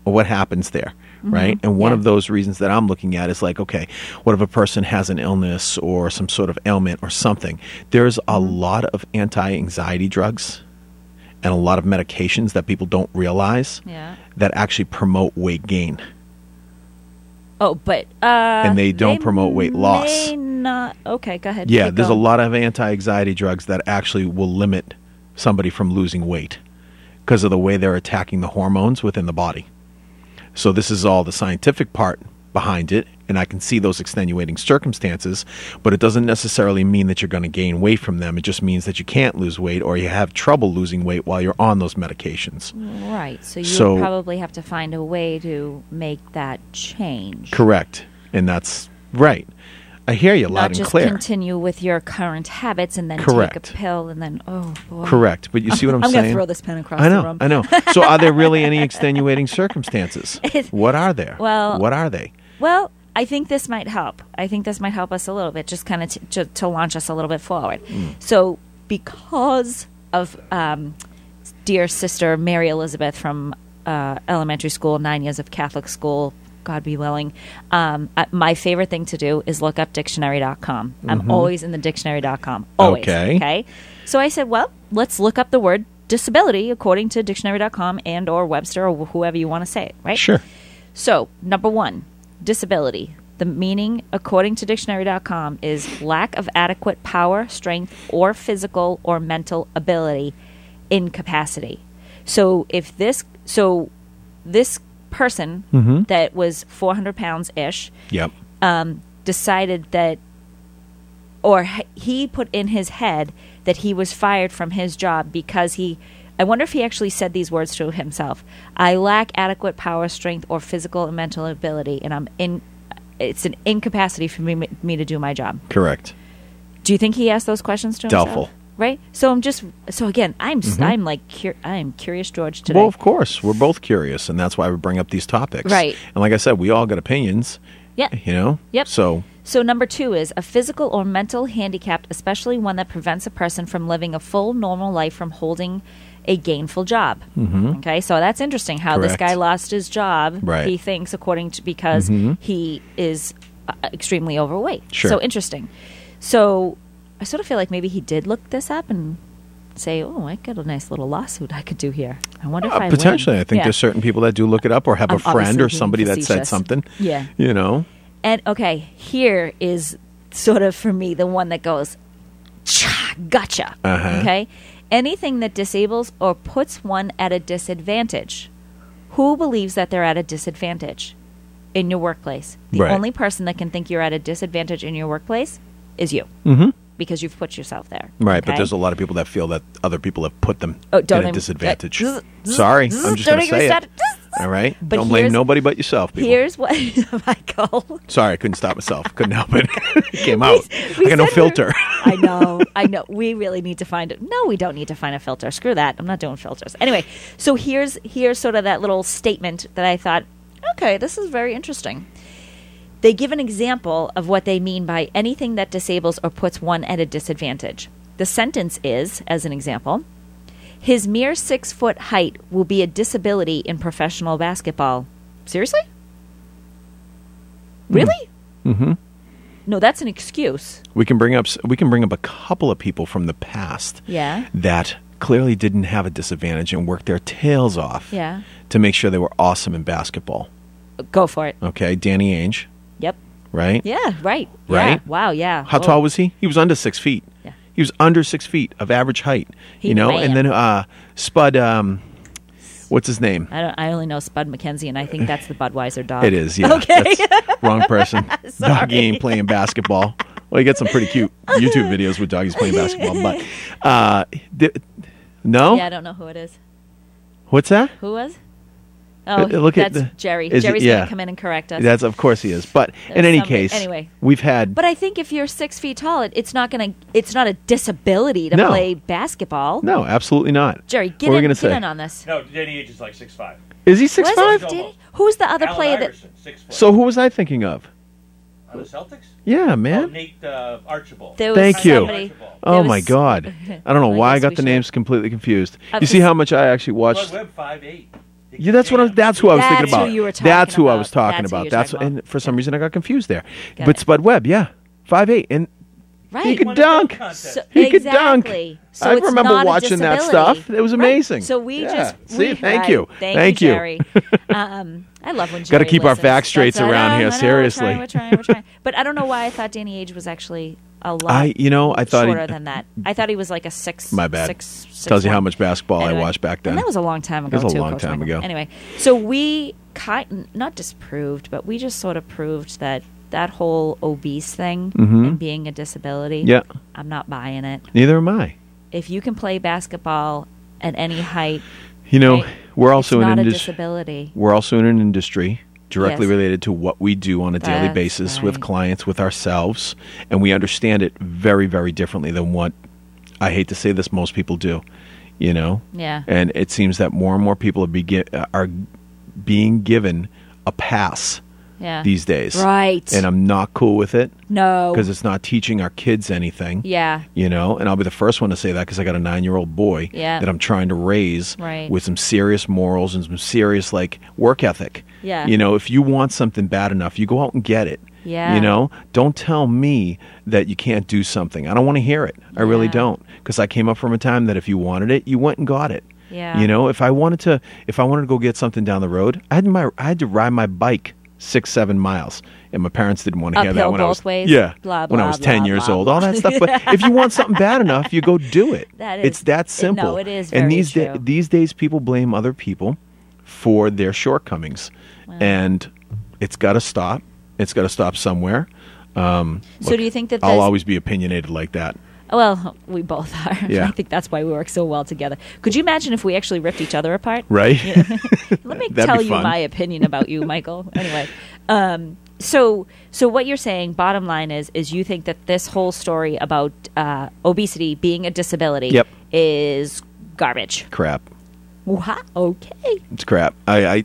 Speaker 1: what happens there, right? And one
Speaker 2: Yeah.
Speaker 1: of those reasons that I'm looking at is like, okay, what if a person has an illness or some sort of ailment or something? There's a lot of anti-anxiety drugs and a lot of medications that people don't realize
Speaker 2: Yeah.
Speaker 1: that actually promote weight gain.
Speaker 2: Oh, but
Speaker 1: And they don't promote weight loss.
Speaker 2: May not. Okay, go ahead.
Speaker 1: Yeah,
Speaker 2: Keep
Speaker 1: there's a
Speaker 2: going.
Speaker 1: lot of anti-anxiety drugs that actually will limit somebody from losing weight because of the way they're attacking the hormones within the body. So this is all the scientific part behind it, and I can see those extenuating circumstances, but it doesn't necessarily mean that you're going to gain weight from them. It just means that you can't lose weight or you have trouble losing weight while you're on those medications.
Speaker 2: Right. So you
Speaker 1: So-
Speaker 2: would probably have to find a way to make that change.
Speaker 1: Correct. And that's right. I hear you
Speaker 2: Not
Speaker 1: loud and
Speaker 2: just
Speaker 1: clear.
Speaker 2: continue with your current habits and then
Speaker 1: Correct.
Speaker 2: take a pill and then, oh, boy.
Speaker 1: Correct. But you see what I'm
Speaker 2: I'm
Speaker 1: saying?
Speaker 2: going to throw this pen across
Speaker 1: I know,
Speaker 2: the room.
Speaker 1: I know. So are there really any extenuating circumstances?
Speaker 2: It's-
Speaker 1: What are there?
Speaker 2: Well-
Speaker 1: what are they?
Speaker 2: Well, I think this might help. I think this might help us a little bit, just kind of to launch us a little bit forward. So, because of dear sister Mary Elizabeth from elementary school, 9 years of Catholic school, God be willing, my favorite thing to do is look up dictionary.com. I'm always in the dictionary.com. Always.
Speaker 1: Okay.
Speaker 2: Okay. So I said, well, let's look up the word disability according to dictionary.com and or Webster or whoever you want to say it, right?
Speaker 1: Sure.
Speaker 2: So, number one, disability. The meaning, according to dictionary.com, is lack of adequate power, strength, or physical or mental ability, incapacity. So, this person that was 400 pounds ish
Speaker 1: Yep.
Speaker 2: decided that, or he put in his head that he was fired from his job because I wonder if he actually said these words to himself. I lack adequate power, strength, or physical and mental ability, and it's an incapacity for me to do my job.
Speaker 1: Correct.
Speaker 2: Do you think he asked those questions to himself?
Speaker 1: Doubtful.
Speaker 2: Right? So again, I'm curious George today.
Speaker 1: Well, of course, we're both curious, and that's why we bring up these topics.
Speaker 2: Right.
Speaker 1: And like I said, we all got opinions.
Speaker 2: Yeah.
Speaker 1: You know.
Speaker 2: Yep.
Speaker 1: So
Speaker 2: So number two is a physical or mental handicap, especially one that prevents a person from living a full normal life from holding a gainful job. Mm-hmm. Okay, so that's interesting how this
Speaker 1: Correct.
Speaker 2: guy lost his job,
Speaker 1: Right.
Speaker 2: he thinks, because he is extremely overweight.
Speaker 1: Sure.
Speaker 2: So interesting. So I sort of feel like maybe he did look this up and say, oh, I got a nice little lawsuit I could do here. I wonder if I
Speaker 1: potentially,
Speaker 2: win.
Speaker 1: I think
Speaker 2: Yeah.
Speaker 1: there's certain people that do look it up or have
Speaker 2: I'm
Speaker 1: a friend
Speaker 2: obviously
Speaker 1: or
Speaker 2: being
Speaker 1: somebody that said
Speaker 2: facetious.
Speaker 1: something.
Speaker 2: Yeah.
Speaker 1: You know.
Speaker 2: And okay, here is sort of for me the one that goes, "Cha, gotcha.
Speaker 1: Uh-huh.
Speaker 2: Okay, anything that disables or puts one at a disadvantage. Who believes that they're at a disadvantage in your workplace? The
Speaker 1: Right.
Speaker 2: only person that can think you're at a disadvantage in your workplace is you, because you've put yourself there.
Speaker 1: Right, but
Speaker 2: okay?
Speaker 1: there's a lot of people that feel that other people have put them
Speaker 2: Oh, don't
Speaker 1: at a
Speaker 2: even-
Speaker 1: disadvantage.
Speaker 2: zzz,
Speaker 1: Sorry,
Speaker 2: zzz,
Speaker 1: I'm just
Speaker 2: don't
Speaker 1: going to
Speaker 2: even
Speaker 1: say
Speaker 2: start-
Speaker 1: it. All right?
Speaker 2: But
Speaker 1: Don't blame
Speaker 2: here's-
Speaker 1: nobody but yourself, people.
Speaker 2: Here's what, Michael.
Speaker 1: Sorry, I couldn't stop myself. Couldn't help it. It came out.
Speaker 2: We
Speaker 1: I got no
Speaker 2: said we're-
Speaker 1: filter.
Speaker 2: I know. We really need to find it. No, we don't need to find a filter. Screw that. I'm not doing filters. Anyway, so here's sort of that little statement that I thought, okay, this is very interesting. They give an example of what they mean by anything that disables or puts one at a disadvantage. The sentence is, as an example, his mere 6-foot height will be a disability in professional basketball. Seriously? Really?
Speaker 1: Mm-hmm.
Speaker 2: No, that's an excuse.
Speaker 1: We can bring up a couple of people from the past
Speaker 2: Yeah.
Speaker 1: that clearly didn't have a disadvantage and worked their tails off
Speaker 2: Yeah.
Speaker 1: to make sure they were awesome in basketball.
Speaker 2: Go for it.
Speaker 1: Okay, Danny Ainge,
Speaker 2: Yep.
Speaker 1: right?
Speaker 2: Yeah, right. Yeah.
Speaker 1: Right?
Speaker 2: Wow, yeah.
Speaker 1: How
Speaker 2: Oh.
Speaker 1: tall was he? He was under 6 feet.
Speaker 2: Yeah.
Speaker 1: He was under 6 feet of average height.
Speaker 2: He
Speaker 1: you know,
Speaker 2: ran.
Speaker 1: and then Spud, what's his name?
Speaker 2: I only know Spud McKenzie, and I think that's the Budweiser dog.
Speaker 1: It is, yeah.
Speaker 2: Okay.
Speaker 1: That's wrong person.
Speaker 2: Sorry.
Speaker 1: Doggy ain't playing basketball. Well, you get some pretty cute YouTube videos with doggies playing basketball, but no?
Speaker 2: Yeah, I don't know who it is.
Speaker 1: What's that?
Speaker 2: Who was? Oh,
Speaker 1: Look at
Speaker 2: that's
Speaker 1: the-
Speaker 2: Jerry.
Speaker 1: is it-
Speaker 2: Jerry's
Speaker 1: yeah.
Speaker 2: going to come in and correct us.
Speaker 1: That's of course he is. But in
Speaker 2: There's
Speaker 1: any
Speaker 2: somebody-
Speaker 1: case,
Speaker 2: anyway.
Speaker 1: we've had
Speaker 2: But I think if you're 6 feet tall, it's not a disability to
Speaker 1: No.
Speaker 2: play basketball.
Speaker 1: no, absolutely not.
Speaker 2: Jerry,
Speaker 1: What were we gonna
Speaker 2: get
Speaker 1: say?
Speaker 2: in on this.
Speaker 5: No, Danny Ainge is like 6'5".
Speaker 1: Is he 6'5"?
Speaker 2: Was it? Did he? Who's the other
Speaker 5: Allen
Speaker 2: player that?
Speaker 5: Iverson, 6 foot.
Speaker 1: So who was I thinking of?
Speaker 5: On the Celtics?
Speaker 1: Yeah,
Speaker 5: Oh,
Speaker 1: man.
Speaker 5: Nate Archibald.
Speaker 2: There was
Speaker 1: Thank you.
Speaker 2: somebody-
Speaker 1: Oh
Speaker 2: there
Speaker 1: my
Speaker 2: was-
Speaker 1: God! I don't know
Speaker 2: Well, I
Speaker 1: why I
Speaker 2: guess
Speaker 1: got
Speaker 2: we
Speaker 1: the
Speaker 2: should.
Speaker 1: names completely confused. You
Speaker 2: Because-
Speaker 1: see how much I actually
Speaker 5: Bud
Speaker 1: watched?
Speaker 5: Webb, 5'8".
Speaker 1: Yeah, that's who I was thinking
Speaker 2: That's
Speaker 1: about.
Speaker 2: who you were talking
Speaker 1: That's who I
Speaker 2: about.
Speaker 1: was talking
Speaker 2: That's who
Speaker 1: about.
Speaker 2: you're
Speaker 1: That's
Speaker 2: talking about.
Speaker 1: and for some reason I got confused there.
Speaker 2: Got
Speaker 1: But
Speaker 2: it.
Speaker 1: Spud Webb, yeah, 5'8", and
Speaker 2: Right.
Speaker 1: he could
Speaker 5: Won a dunk
Speaker 1: dunk.
Speaker 5: contest.
Speaker 2: So,
Speaker 1: He could dunk.
Speaker 2: exactly. So
Speaker 1: I
Speaker 2: it's
Speaker 1: remember
Speaker 2: not a
Speaker 1: watching that
Speaker 2: disability.
Speaker 1: stuff. It was
Speaker 2: Right.
Speaker 1: amazing.
Speaker 2: So we
Speaker 1: Yeah.
Speaker 2: just
Speaker 1: See, thank
Speaker 2: right.
Speaker 1: you.
Speaker 2: Thank
Speaker 1: you.
Speaker 2: Jerry. I love when Jerry
Speaker 1: Gotta keep our
Speaker 2: listens.
Speaker 1: facts straight
Speaker 2: That's-
Speaker 1: around
Speaker 2: I know,
Speaker 1: here,
Speaker 2: I know,
Speaker 1: seriously.
Speaker 2: We're trying. But I don't know why I thought Danny Age was actually a lot
Speaker 1: I thought
Speaker 2: shorter than that. I thought he was like a 6.
Speaker 1: My bad.
Speaker 2: 6
Speaker 1: Tells you how
Speaker 2: 1.
Speaker 1: much basketball
Speaker 2: Anyway.
Speaker 1: I watched back then.
Speaker 2: And that was a long time ago,
Speaker 1: It was a
Speaker 2: too.
Speaker 1: long
Speaker 2: Coach
Speaker 1: time
Speaker 2: Michael.
Speaker 1: ago.
Speaker 2: Anyway, so we not disproved, but we just sort of proved that whole obese thing and being a disability,
Speaker 1: Mm-hmm. Yeah.
Speaker 2: I'm not buying it.
Speaker 1: Neither am I.
Speaker 2: If you can play basketball at any height,
Speaker 1: You know,
Speaker 2: right,
Speaker 1: we're also
Speaker 2: it's
Speaker 1: in
Speaker 2: not
Speaker 1: an
Speaker 2: a
Speaker 1: industry.
Speaker 2: disability.
Speaker 1: We're also in an industry directly
Speaker 2: Yes.
Speaker 1: related to what we do on a daily
Speaker 2: That's
Speaker 1: basis with
Speaker 2: right.
Speaker 1: clients, with ourselves, and we understand it very, very differently than what I hate to say this most people do. You know,
Speaker 2: Yeah.
Speaker 1: and it seems that more and more people are being given a pass
Speaker 2: Yeah.
Speaker 1: these days,
Speaker 2: Right.
Speaker 1: And I'm not cool with it
Speaker 2: No.
Speaker 1: because it's not teaching our kids anything.
Speaker 2: Yeah.
Speaker 1: You know, and I'll be the first one to say that because I got a 9-year-old boy
Speaker 2: Yeah.
Speaker 1: that I'm trying to raise
Speaker 2: Right.
Speaker 1: with some serious morals and some serious work ethic.
Speaker 2: Yeah.
Speaker 1: You know, if you want something bad enough, you go out and get it.
Speaker 2: Yeah.
Speaker 1: You know, don't tell me that you can't do something. I don't want to hear it. I really
Speaker 2: Yeah.
Speaker 1: don't, because I came up from a time that if you wanted it, you went and got it.
Speaker 2: Yeah.
Speaker 1: You know, if I wanted to go get something down the road, I had to ride my bike 6-7 miles, and my parents didn't want to hear that
Speaker 2: Uphill
Speaker 1: when I was
Speaker 2: both ways?
Speaker 1: yeah
Speaker 2: Blah,
Speaker 1: when I
Speaker 2: blah,
Speaker 1: was 10
Speaker 2: blah,
Speaker 1: years
Speaker 2: blah,
Speaker 1: old,
Speaker 2: blah.
Speaker 1: all that stuff. But if you want something bad enough, you go do it. It's that simple.
Speaker 2: No, it is
Speaker 1: And
Speaker 2: very
Speaker 1: these
Speaker 2: true.
Speaker 1: these days, people blame other people for their shortcomings, and it's got to stop. It's got to stop somewhere.
Speaker 2: So do you think that
Speaker 1: I'll
Speaker 2: this-
Speaker 1: always be opinionated like that.
Speaker 2: Well, we both are.
Speaker 1: Yeah.
Speaker 2: I think that's why we work so well together. Could you imagine if we actually ripped each other apart?
Speaker 1: Right?
Speaker 2: Let me
Speaker 1: That'd
Speaker 2: tell
Speaker 1: be
Speaker 2: you
Speaker 1: fun.
Speaker 2: my opinion about you, Michael. Anyway, so what you're saying, bottom line is you think that this whole story about obesity being a disability
Speaker 1: Yep.
Speaker 2: is garbage.
Speaker 1: Crap.
Speaker 2: Wow. Okay.
Speaker 1: It's crap.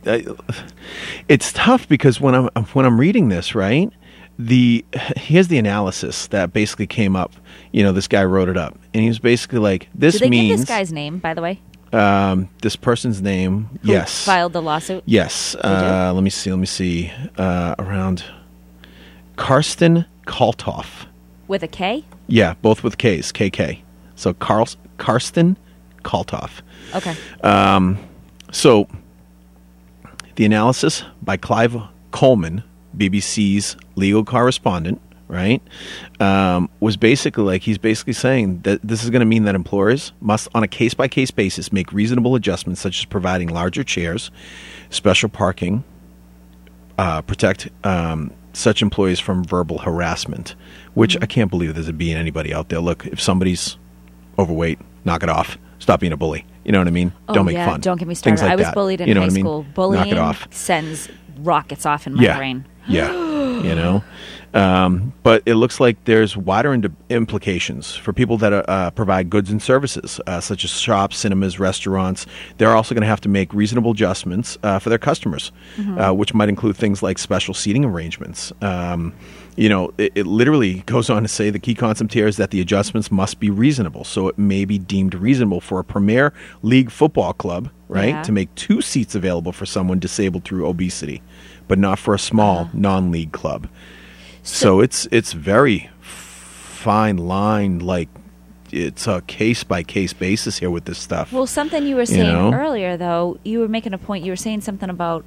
Speaker 1: It's tough because when I'm reading this, right? Here's the analysis that basically came up. You know, this guy wrote it up, and he was basically like, "This
Speaker 2: Did they
Speaker 1: means
Speaker 2: give this guy's name, by the way?
Speaker 1: this person's name."
Speaker 2: Who
Speaker 1: Yes,
Speaker 2: filed the lawsuit?
Speaker 1: yes.
Speaker 2: do?
Speaker 1: Let me see. Around Karsten Kaltoff.
Speaker 2: With a K?
Speaker 1: Yeah, both with K's. KK. So Karsten Kaltoff.
Speaker 2: Okay.
Speaker 1: So, the analysis by Clive Coleman, BBC's legal correspondent, right, was basically he's basically saying that this is going to mean that employers must, on a case-by-case basis, make reasonable adjustments such as providing larger chairs, special parking, protect such employees from verbal harassment, which I can't believe there's being anybody out there. Look, if somebody's overweight, knock it off. Stop being a bully. You know what I mean?
Speaker 2: Oh,
Speaker 1: Don't make
Speaker 2: yeah,
Speaker 1: fun.
Speaker 2: Don't get me
Speaker 1: Things
Speaker 2: started.
Speaker 1: like
Speaker 2: I was
Speaker 1: that.
Speaker 2: bullied in
Speaker 1: You know
Speaker 2: high
Speaker 1: what I mean?
Speaker 2: school.
Speaker 1: Knock
Speaker 2: Bullying
Speaker 1: it off.
Speaker 2: sends rockets off in my brain.
Speaker 1: Yeah, you know. But it looks like there's wider implications for people that provide goods and services, such as shops, cinemas, restaurants. They're also going to have to make reasonable adjustments for their customers, which might include things like special seating arrangements. You know, it literally goes on to say the key concept here is that the adjustments must be reasonable. So it may be deemed reasonable for a Premier League football club, right,
Speaker 2: Yeah.
Speaker 1: to make 2 seats available for someone disabled through obesity, but not for a small non-league club. So it's very fine line, like it's a case-by-case basis here with this stuff.
Speaker 2: Well, something you were saying
Speaker 1: know?
Speaker 2: earlier, though, you were making a point. You were saying something about,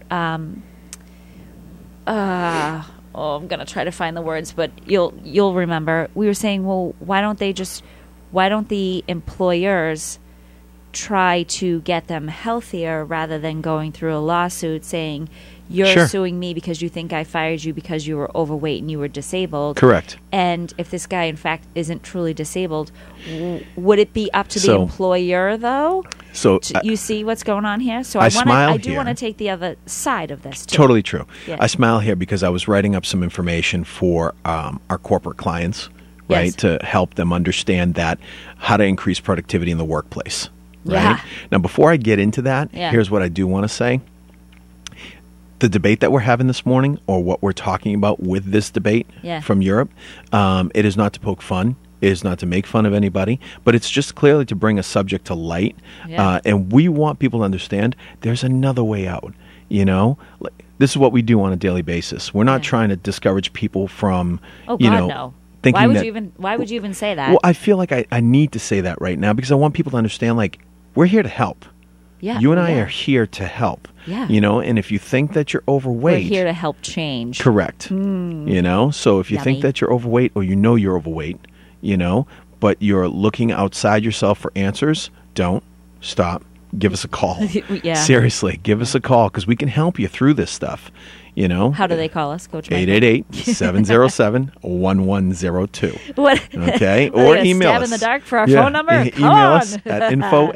Speaker 2: I'm going to try to find the words, but you'll remember. We were saying, well, why don't the employers try to get them healthier rather than going through a lawsuit saying, you're
Speaker 1: Sure.
Speaker 2: suing me because you think I fired you because you were overweight and you were disabled.
Speaker 1: Correct.
Speaker 2: And if this guy, in fact, isn't truly disabled, would it be up to the
Speaker 1: So-
Speaker 2: employer, though?
Speaker 1: So
Speaker 2: You see what's going on here? So
Speaker 1: I
Speaker 2: I
Speaker 1: smile
Speaker 2: do
Speaker 1: here.
Speaker 2: want to take the other side of this, too.
Speaker 1: Totally true.
Speaker 2: Yeah.
Speaker 1: I smile here because I was writing up some information for our corporate clients, right,
Speaker 2: Yes.
Speaker 1: to help them understand that how to increase productivity in the workplace. Right.
Speaker 2: Yeah.
Speaker 1: Now, before I get into that,
Speaker 2: Yeah.
Speaker 1: here's what I do want to say. The debate that we're having this morning, or what we're talking about with this debate
Speaker 2: Yeah.
Speaker 1: from Europe, it is not to poke fun is not to make fun of anybody, but it's just clearly to bring a subject to light.
Speaker 2: Yeah.
Speaker 1: And we want people to understand there's another way out. You know, this is what we do on a daily basis. We're not
Speaker 2: Yeah.
Speaker 1: trying to discourage people from,
Speaker 2: Oh
Speaker 1: you
Speaker 2: God,
Speaker 1: know,
Speaker 2: no.
Speaker 1: thinking
Speaker 2: Why would
Speaker 1: that.
Speaker 2: you even? Why would you even say that?
Speaker 1: Well, I feel like I need to say that right now because I want people to understand, like, we're here to help.
Speaker 2: yeah,
Speaker 1: You and I
Speaker 2: yeah.
Speaker 1: are here to help.
Speaker 2: Yeah.
Speaker 1: You know, and if you think that you're
Speaker 2: We're
Speaker 1: overweight,
Speaker 2: here to help change.
Speaker 1: correct. You know, so if you think
Speaker 2: Yummy.
Speaker 1: that you're overweight or you know you're overweight, you know, but you're looking outside yourself for answers, don't stop. Give us a call.
Speaker 2: Yeah.
Speaker 1: Seriously, give us a call because we can help you through this stuff. You know,
Speaker 2: How do they call us, Coach Michael?
Speaker 1: 888-707-1102.
Speaker 2: What?
Speaker 1: Okay,
Speaker 2: What,
Speaker 1: or
Speaker 2: a
Speaker 1: email
Speaker 2: stab
Speaker 1: us.
Speaker 2: in the dark for our
Speaker 1: Yeah,
Speaker 2: phone number? Come
Speaker 1: email
Speaker 2: on.
Speaker 1: us at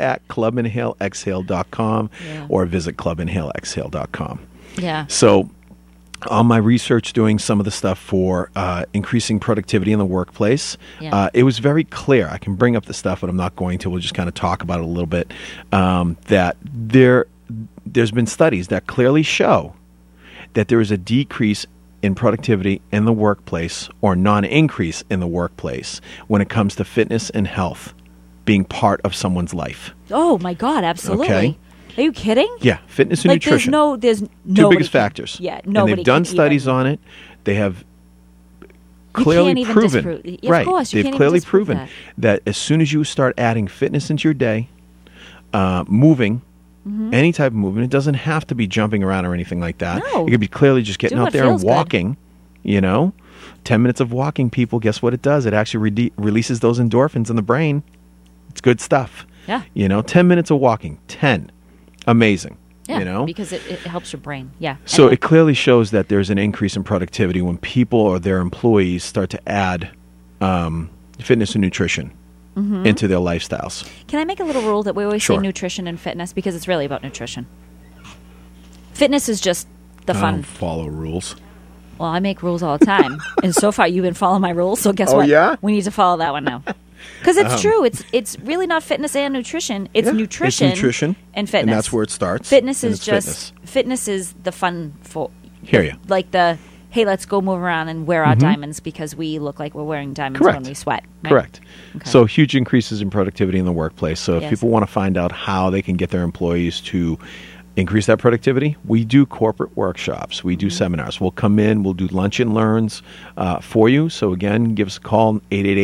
Speaker 1: info@clubinhaleexhale.com
Speaker 2: Yeah.
Speaker 1: or visit clubinhaleexhale.com.
Speaker 2: Yeah.
Speaker 1: So, on my research doing some of the stuff for increasing productivity in the workplace,
Speaker 2: Yeah.
Speaker 1: it was very clear. I can bring up the stuff, but I'm not going to. We'll just kind of talk about it a little bit. That there's been studies that clearly show that there is a decrease in productivity in the workplace or non-increase in the workplace when it comes to fitness and health being part of someone's life.
Speaker 2: Oh my God! Absolutely.
Speaker 1: Okay.
Speaker 2: Are you kidding?
Speaker 1: Yeah, fitness and
Speaker 2: Like
Speaker 1: nutrition.
Speaker 2: there's
Speaker 1: Two
Speaker 2: nobody
Speaker 1: biggest
Speaker 2: can-
Speaker 1: factors.
Speaker 2: Yeah.
Speaker 1: And
Speaker 2: Nobody.
Speaker 1: they've done
Speaker 2: can
Speaker 1: studies
Speaker 2: even,
Speaker 1: on it. They have
Speaker 2: You
Speaker 1: clearly
Speaker 2: can't even
Speaker 1: proven.
Speaker 2: disprove- yeah, of
Speaker 1: right.
Speaker 2: course, you
Speaker 1: They've
Speaker 2: can't even
Speaker 1: clearly
Speaker 2: disprove
Speaker 1: proven that as soon as you start adding fitness into your day, moving, any type of movement, it doesn't have to be jumping around or anything like that.
Speaker 2: No.
Speaker 1: It could be clearly just getting
Speaker 2: Do
Speaker 1: out
Speaker 2: what
Speaker 1: there and
Speaker 2: feels good.
Speaker 1: walking, you know. 10 minutes of walking, people, guess what it does? It actually releases those endorphins in the brain. It's good stuff.
Speaker 2: Yeah.
Speaker 1: You know, 10 minutes of walking. 10. Amazing.
Speaker 2: Yeah.
Speaker 1: You know?
Speaker 2: Because it helps your brain. Yeah.
Speaker 1: So
Speaker 2: Anyway.
Speaker 1: it clearly shows that there's an increase in productivity when people or their employees start to add fitness and nutrition into their lifestyles.
Speaker 2: Can I make a little rule that we always
Speaker 1: Sure.
Speaker 2: say nutrition and fitness because it's really about nutrition. Fitness is just the
Speaker 1: I
Speaker 2: fun.
Speaker 1: don't follow rules.
Speaker 2: Well, I make rules all the time, and so far you've been following my rules. So guess
Speaker 1: Oh,
Speaker 2: what?
Speaker 1: yeah?
Speaker 2: We need to follow that one now. Because it's true. It's really not fitness and nutrition. It's
Speaker 1: Yeah,
Speaker 2: nutrition.
Speaker 1: It's nutrition.
Speaker 2: and fitness.
Speaker 1: And that's where it starts.
Speaker 2: Fitness
Speaker 1: and
Speaker 2: is
Speaker 1: it's
Speaker 2: just fitness is the fun for.
Speaker 1: Hear ya.
Speaker 2: Like the hey, let's go move around and wear our diamonds because we look like we're wearing diamonds
Speaker 1: Correct.
Speaker 2: when we sweat. right?
Speaker 1: Correct.
Speaker 2: Okay.
Speaker 1: So huge increases in productivity in the workplace. So if
Speaker 2: Yes.
Speaker 1: people want to find out how they can get their employees to increase that productivity, we do corporate workshops. We do seminars. We'll come in. We'll do lunch and learns for you. So again, give us a call,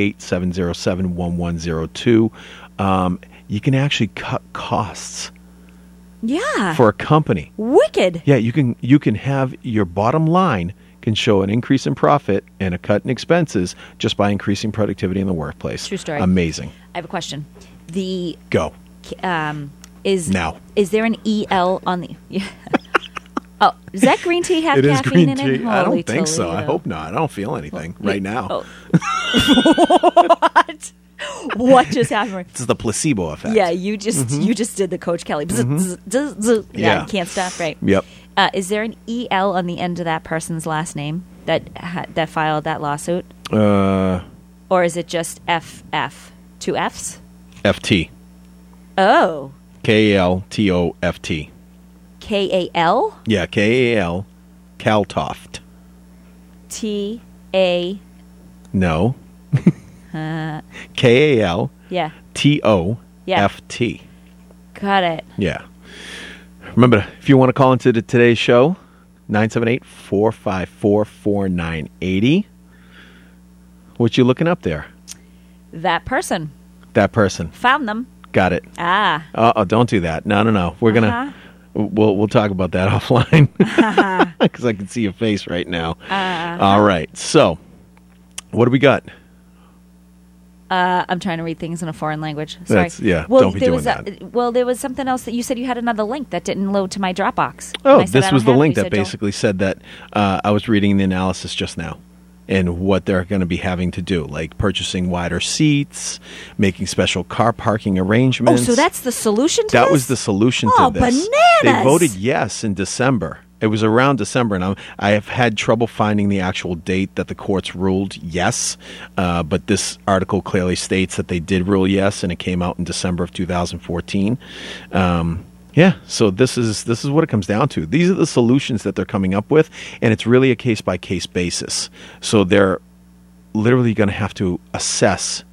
Speaker 1: 888-707-1102. You can actually cut costs
Speaker 2: Yeah.
Speaker 1: for a company.
Speaker 2: Wicked.
Speaker 1: Yeah, you can have your bottom line can show an increase in profit and a cut in expenses just by increasing productivity in the workplace.
Speaker 2: True story.
Speaker 1: Amazing.
Speaker 2: I have a question. The
Speaker 1: Go.
Speaker 2: is
Speaker 1: Now.
Speaker 2: Is there an EL on the? Yeah. Oh, does that green tea have
Speaker 1: It is
Speaker 2: caffeine
Speaker 1: green
Speaker 2: in it?
Speaker 1: tea. I
Speaker 2: Holy
Speaker 1: don't think so. I
Speaker 2: Toledo.
Speaker 1: hope not. I don't feel anything right now.
Speaker 2: Oh. What? What just happened?
Speaker 1: This is the placebo effect.
Speaker 2: Yeah, you just did the Coach Kelly. Bzz, bzz, bzz, bzz. Yeah,
Speaker 1: Yeah.
Speaker 2: you can't stop. Right.
Speaker 1: Yep.
Speaker 2: Is there an EL on the end of that person's last name that filed that lawsuit, or is it just FF? Two Fs?
Speaker 1: FT.
Speaker 2: Oh,
Speaker 1: KALTOFT.
Speaker 2: KAL
Speaker 1: Yeah, KAL. Kaltoft.
Speaker 2: TA.
Speaker 1: No. KALTOFT.
Speaker 2: Yeah, got it.
Speaker 1: Yeah. Remember, if you want to call into today's show, 978-454-4980. What you looking up there?
Speaker 2: That person
Speaker 1: That person.
Speaker 2: found them.
Speaker 1: Got it.
Speaker 2: Ah,
Speaker 1: Uh-oh, don't do that. No. We're going to... We'll talk about that offline because I can see your face right now. All right. So, what do we got?
Speaker 2: I'm trying to read things in a foreign language. Sorry.
Speaker 1: Don't be
Speaker 2: there
Speaker 1: doing
Speaker 2: was
Speaker 1: that.
Speaker 2: Well, there was something else that you said you had another link that didn't load to my Dropbox.
Speaker 1: Oh,
Speaker 2: And I said,
Speaker 1: this
Speaker 2: I
Speaker 1: was
Speaker 2: don't
Speaker 1: the
Speaker 2: have it.
Speaker 1: link
Speaker 2: You
Speaker 1: that
Speaker 2: said, "Don't."
Speaker 1: basically said that I was reading the analysis just now and what they're going to be having to do, like purchasing wider seats, making special car parking
Speaker 2: Oh,
Speaker 1: arrangements.
Speaker 2: so that's the solution to
Speaker 1: That
Speaker 2: this?
Speaker 1: was the solution
Speaker 2: Oh,
Speaker 1: to this. They
Speaker 2: bananas!
Speaker 1: voted yes in December. It was around December, and I have had trouble finding the actual date that the courts ruled yes. But this article clearly states that they did rule yes, and it came out in December of 2014. Yeah, so this is what it comes down to. These are the solutions that they're coming up with, and it's really a case by case basis. So they're literally going to have to assess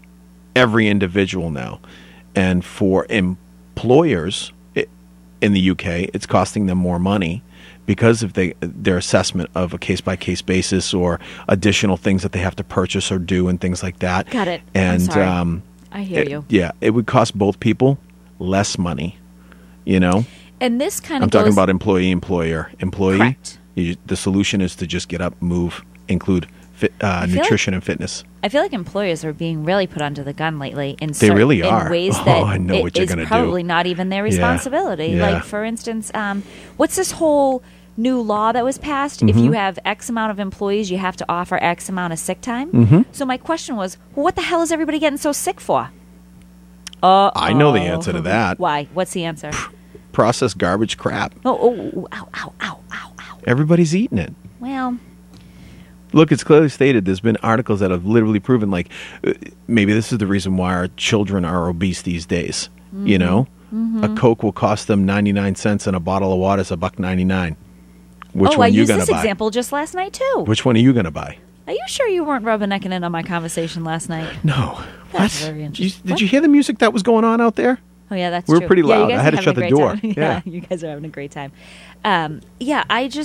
Speaker 1: every individual now. And for employers in the UK, it's costing them more money because of their assessment of a case-by-case basis or additional things that they have to purchase or do and things like that.
Speaker 2: Got it.
Speaker 1: And
Speaker 2: I'm sorry. I hear you.
Speaker 1: Yeah, it would cost both people less money, you know?
Speaker 2: And this kind of
Speaker 1: I'm talking about employee, employer. Employee,
Speaker 2: Correct.
Speaker 1: The solution is to just get up, move, include nutrition and fitness.
Speaker 2: I feel like employers are being really put under the gun lately in
Speaker 1: really are.
Speaker 2: in ways
Speaker 1: Oh,
Speaker 2: that
Speaker 1: I know what you're
Speaker 2: is
Speaker 1: gonna do.
Speaker 2: probably not even their responsibility.
Speaker 1: Yeah.
Speaker 2: Like, for instance, what's this whole new law that was passed?
Speaker 1: Mm-hmm.
Speaker 2: If you have X amount of employees, you have to offer X amount of sick time.
Speaker 1: Mm-hmm.
Speaker 2: So my question was, well, what the hell is everybody getting so sick for?
Speaker 1: I know the answer to that.
Speaker 2: Why? What's the answer?
Speaker 1: Processed garbage crap.
Speaker 2: Ow, ow, ow, ow, ow.
Speaker 1: Everybody's eating it.
Speaker 2: Well,
Speaker 1: Look, it's clearly stated. There's been articles that have literally proven, like, maybe this is the reason why our children are obese these days.
Speaker 2: Mm-hmm.
Speaker 1: You know? A Coke will cost them 99 cents and a bottle of water is $1.99. Which
Speaker 2: I
Speaker 1: one are you
Speaker 2: used
Speaker 1: going to
Speaker 2: this
Speaker 1: buy?
Speaker 2: example just last night, too.
Speaker 1: Which one are you going to buy?
Speaker 2: Are you sure you weren't rubbernecking in on my conversation last night?
Speaker 1: No.
Speaker 2: That's
Speaker 1: What?
Speaker 2: very interesting.
Speaker 1: Did
Speaker 2: What?
Speaker 1: you hear the music that was going on out there?
Speaker 2: Oh, yeah, that's
Speaker 1: We were
Speaker 2: true.
Speaker 1: pretty
Speaker 2: Yeah, you
Speaker 1: loud.
Speaker 2: guys
Speaker 1: I had
Speaker 2: are
Speaker 1: to shut
Speaker 2: having
Speaker 1: the
Speaker 2: a
Speaker 1: door.
Speaker 2: great time.
Speaker 1: Yeah.
Speaker 2: You guys are having a great time. Yeah,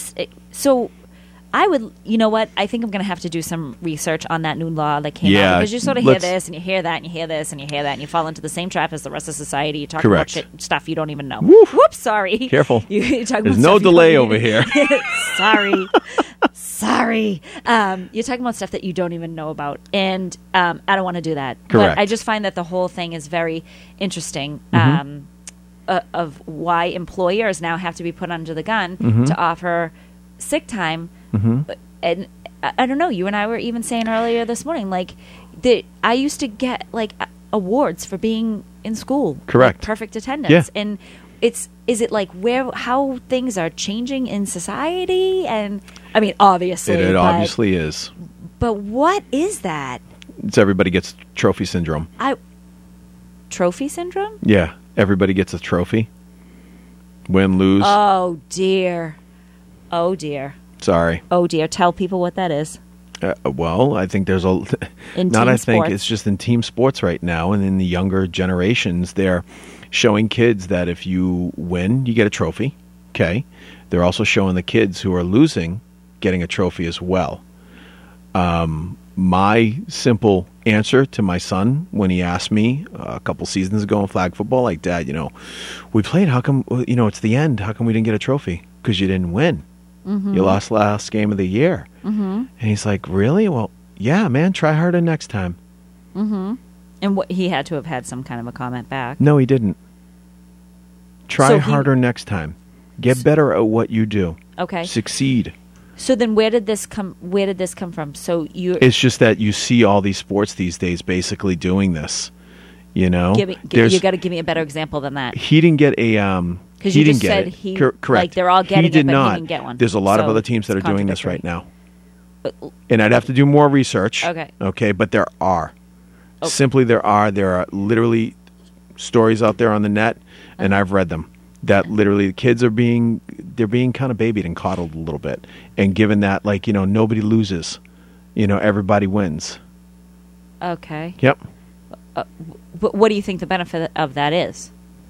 Speaker 2: I would, you know what? I think I'm going to have to do some research on that new law that came
Speaker 1: Yeah,
Speaker 2: out because you sort of hear
Speaker 1: let's-
Speaker 2: this and you hear that and you hear this and you hear that and you fall into the same trap as the rest of society. You talk
Speaker 1: Correct.
Speaker 2: about stuff you don't even know.
Speaker 1: Woof.
Speaker 2: Whoops, sorry.
Speaker 1: Careful.
Speaker 2: You talk
Speaker 1: There's
Speaker 2: about
Speaker 1: no
Speaker 2: stuff you
Speaker 1: delay
Speaker 2: don't
Speaker 1: over
Speaker 2: even-
Speaker 1: here.
Speaker 2: Sorry. Sorry. You're talking about stuff that you don't even know about. And I don't want to do that.
Speaker 1: Correct.
Speaker 2: But I just find that the whole thing is very interesting.
Speaker 1: Mm-hmm.
Speaker 2: Of why employers now have to be put under the gun
Speaker 1: Mm-hmm.
Speaker 2: to offer sick time. And I don't know, you and I were even saying earlier this morning, like, that I used to get, like, awards for being in school.
Speaker 1: Correct.
Speaker 2: Like, perfect attendance.
Speaker 1: Yeah.
Speaker 2: And is it like how things are changing in society? And, I mean, obviously.
Speaker 1: It
Speaker 2: but,
Speaker 1: obviously is.
Speaker 2: But what is that?
Speaker 1: It's everybody gets trophy syndrome.
Speaker 2: Trophy syndrome?
Speaker 1: Yeah. Everybody gets a trophy. Win, lose.
Speaker 2: Oh, dear. Oh, dear.
Speaker 1: Sorry.
Speaker 2: Oh, dear. Tell people what that is.
Speaker 1: Well, I think there's a
Speaker 2: In
Speaker 1: not.
Speaker 2: team
Speaker 1: I think
Speaker 2: sports.
Speaker 1: it's just in team sports right now, and in the younger generations, they're showing kids that if you win, you get a trophy. Okay, they're also showing the kids who are losing getting a trophy as well. My simple answer to my son when he asked me a couple seasons ago in flag football, like, Dad, we played. How come? It's the end. How come we didn't get a trophy? Because you didn't win.
Speaker 2: Mm-hmm.
Speaker 1: You lost last game of the year. Mm-hmm. And he's like, really? Well, yeah, man, try harder next time.
Speaker 2: Mm-hmm. And he had to have had some kind of a comment back.
Speaker 1: No, he didn't. Try
Speaker 2: So
Speaker 1: harder next time. Get better at what you do.
Speaker 2: Okay.
Speaker 1: Succeed.
Speaker 2: So then where did this come from? So you
Speaker 1: It's just that you see all these sports these days basically doing this. You got
Speaker 2: to give me a better example than that.
Speaker 1: He didn't get a
Speaker 2: 'Cause
Speaker 1: he
Speaker 2: you
Speaker 1: didn't
Speaker 2: just
Speaker 1: get
Speaker 2: said
Speaker 1: it.
Speaker 2: he-
Speaker 1: Correct.
Speaker 2: like, they're all getting
Speaker 1: he did
Speaker 2: it, but he
Speaker 1: not.
Speaker 2: didn't get one.
Speaker 1: There's a lot of
Speaker 2: So
Speaker 1: other teams that are
Speaker 2: it's
Speaker 1: doing this right now.
Speaker 2: contradictory.
Speaker 1: And I'd have to do more research.
Speaker 2: Okay.
Speaker 1: Okay, but there are.
Speaker 2: Okay.
Speaker 1: Simply there are literally stories out there on the net, and I've read them, that literally the kids are being kind of babied and coddled a little bit. And given that, like, nobody loses. Everybody wins.
Speaker 2: Okay.
Speaker 1: Yep.
Speaker 2: But what do you think the benefit of that is?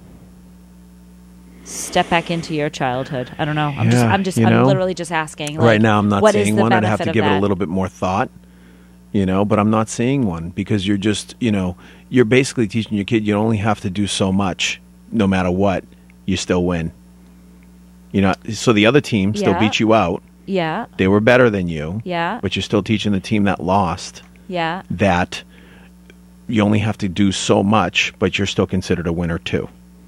Speaker 2: Step back into your childhood. I don't know. I'm literally just asking. Like,
Speaker 1: right now I'm not
Speaker 2: what is
Speaker 1: seeing
Speaker 2: the
Speaker 1: one. I'd have
Speaker 2: benefit
Speaker 1: to
Speaker 2: of
Speaker 1: give it a
Speaker 2: that?
Speaker 1: little bit more thought. But I'm not seeing one because you're just, you're basically teaching your kid you only have to do so much, no matter what, you still win. So the other team still
Speaker 2: Yeah.
Speaker 1: beat you out.
Speaker 2: Yeah.
Speaker 1: They were better than you.
Speaker 2: Yeah.
Speaker 1: But you're still teaching the team that lost
Speaker 2: Yeah.
Speaker 1: that you only have to do so much, but you're still considered a winner too.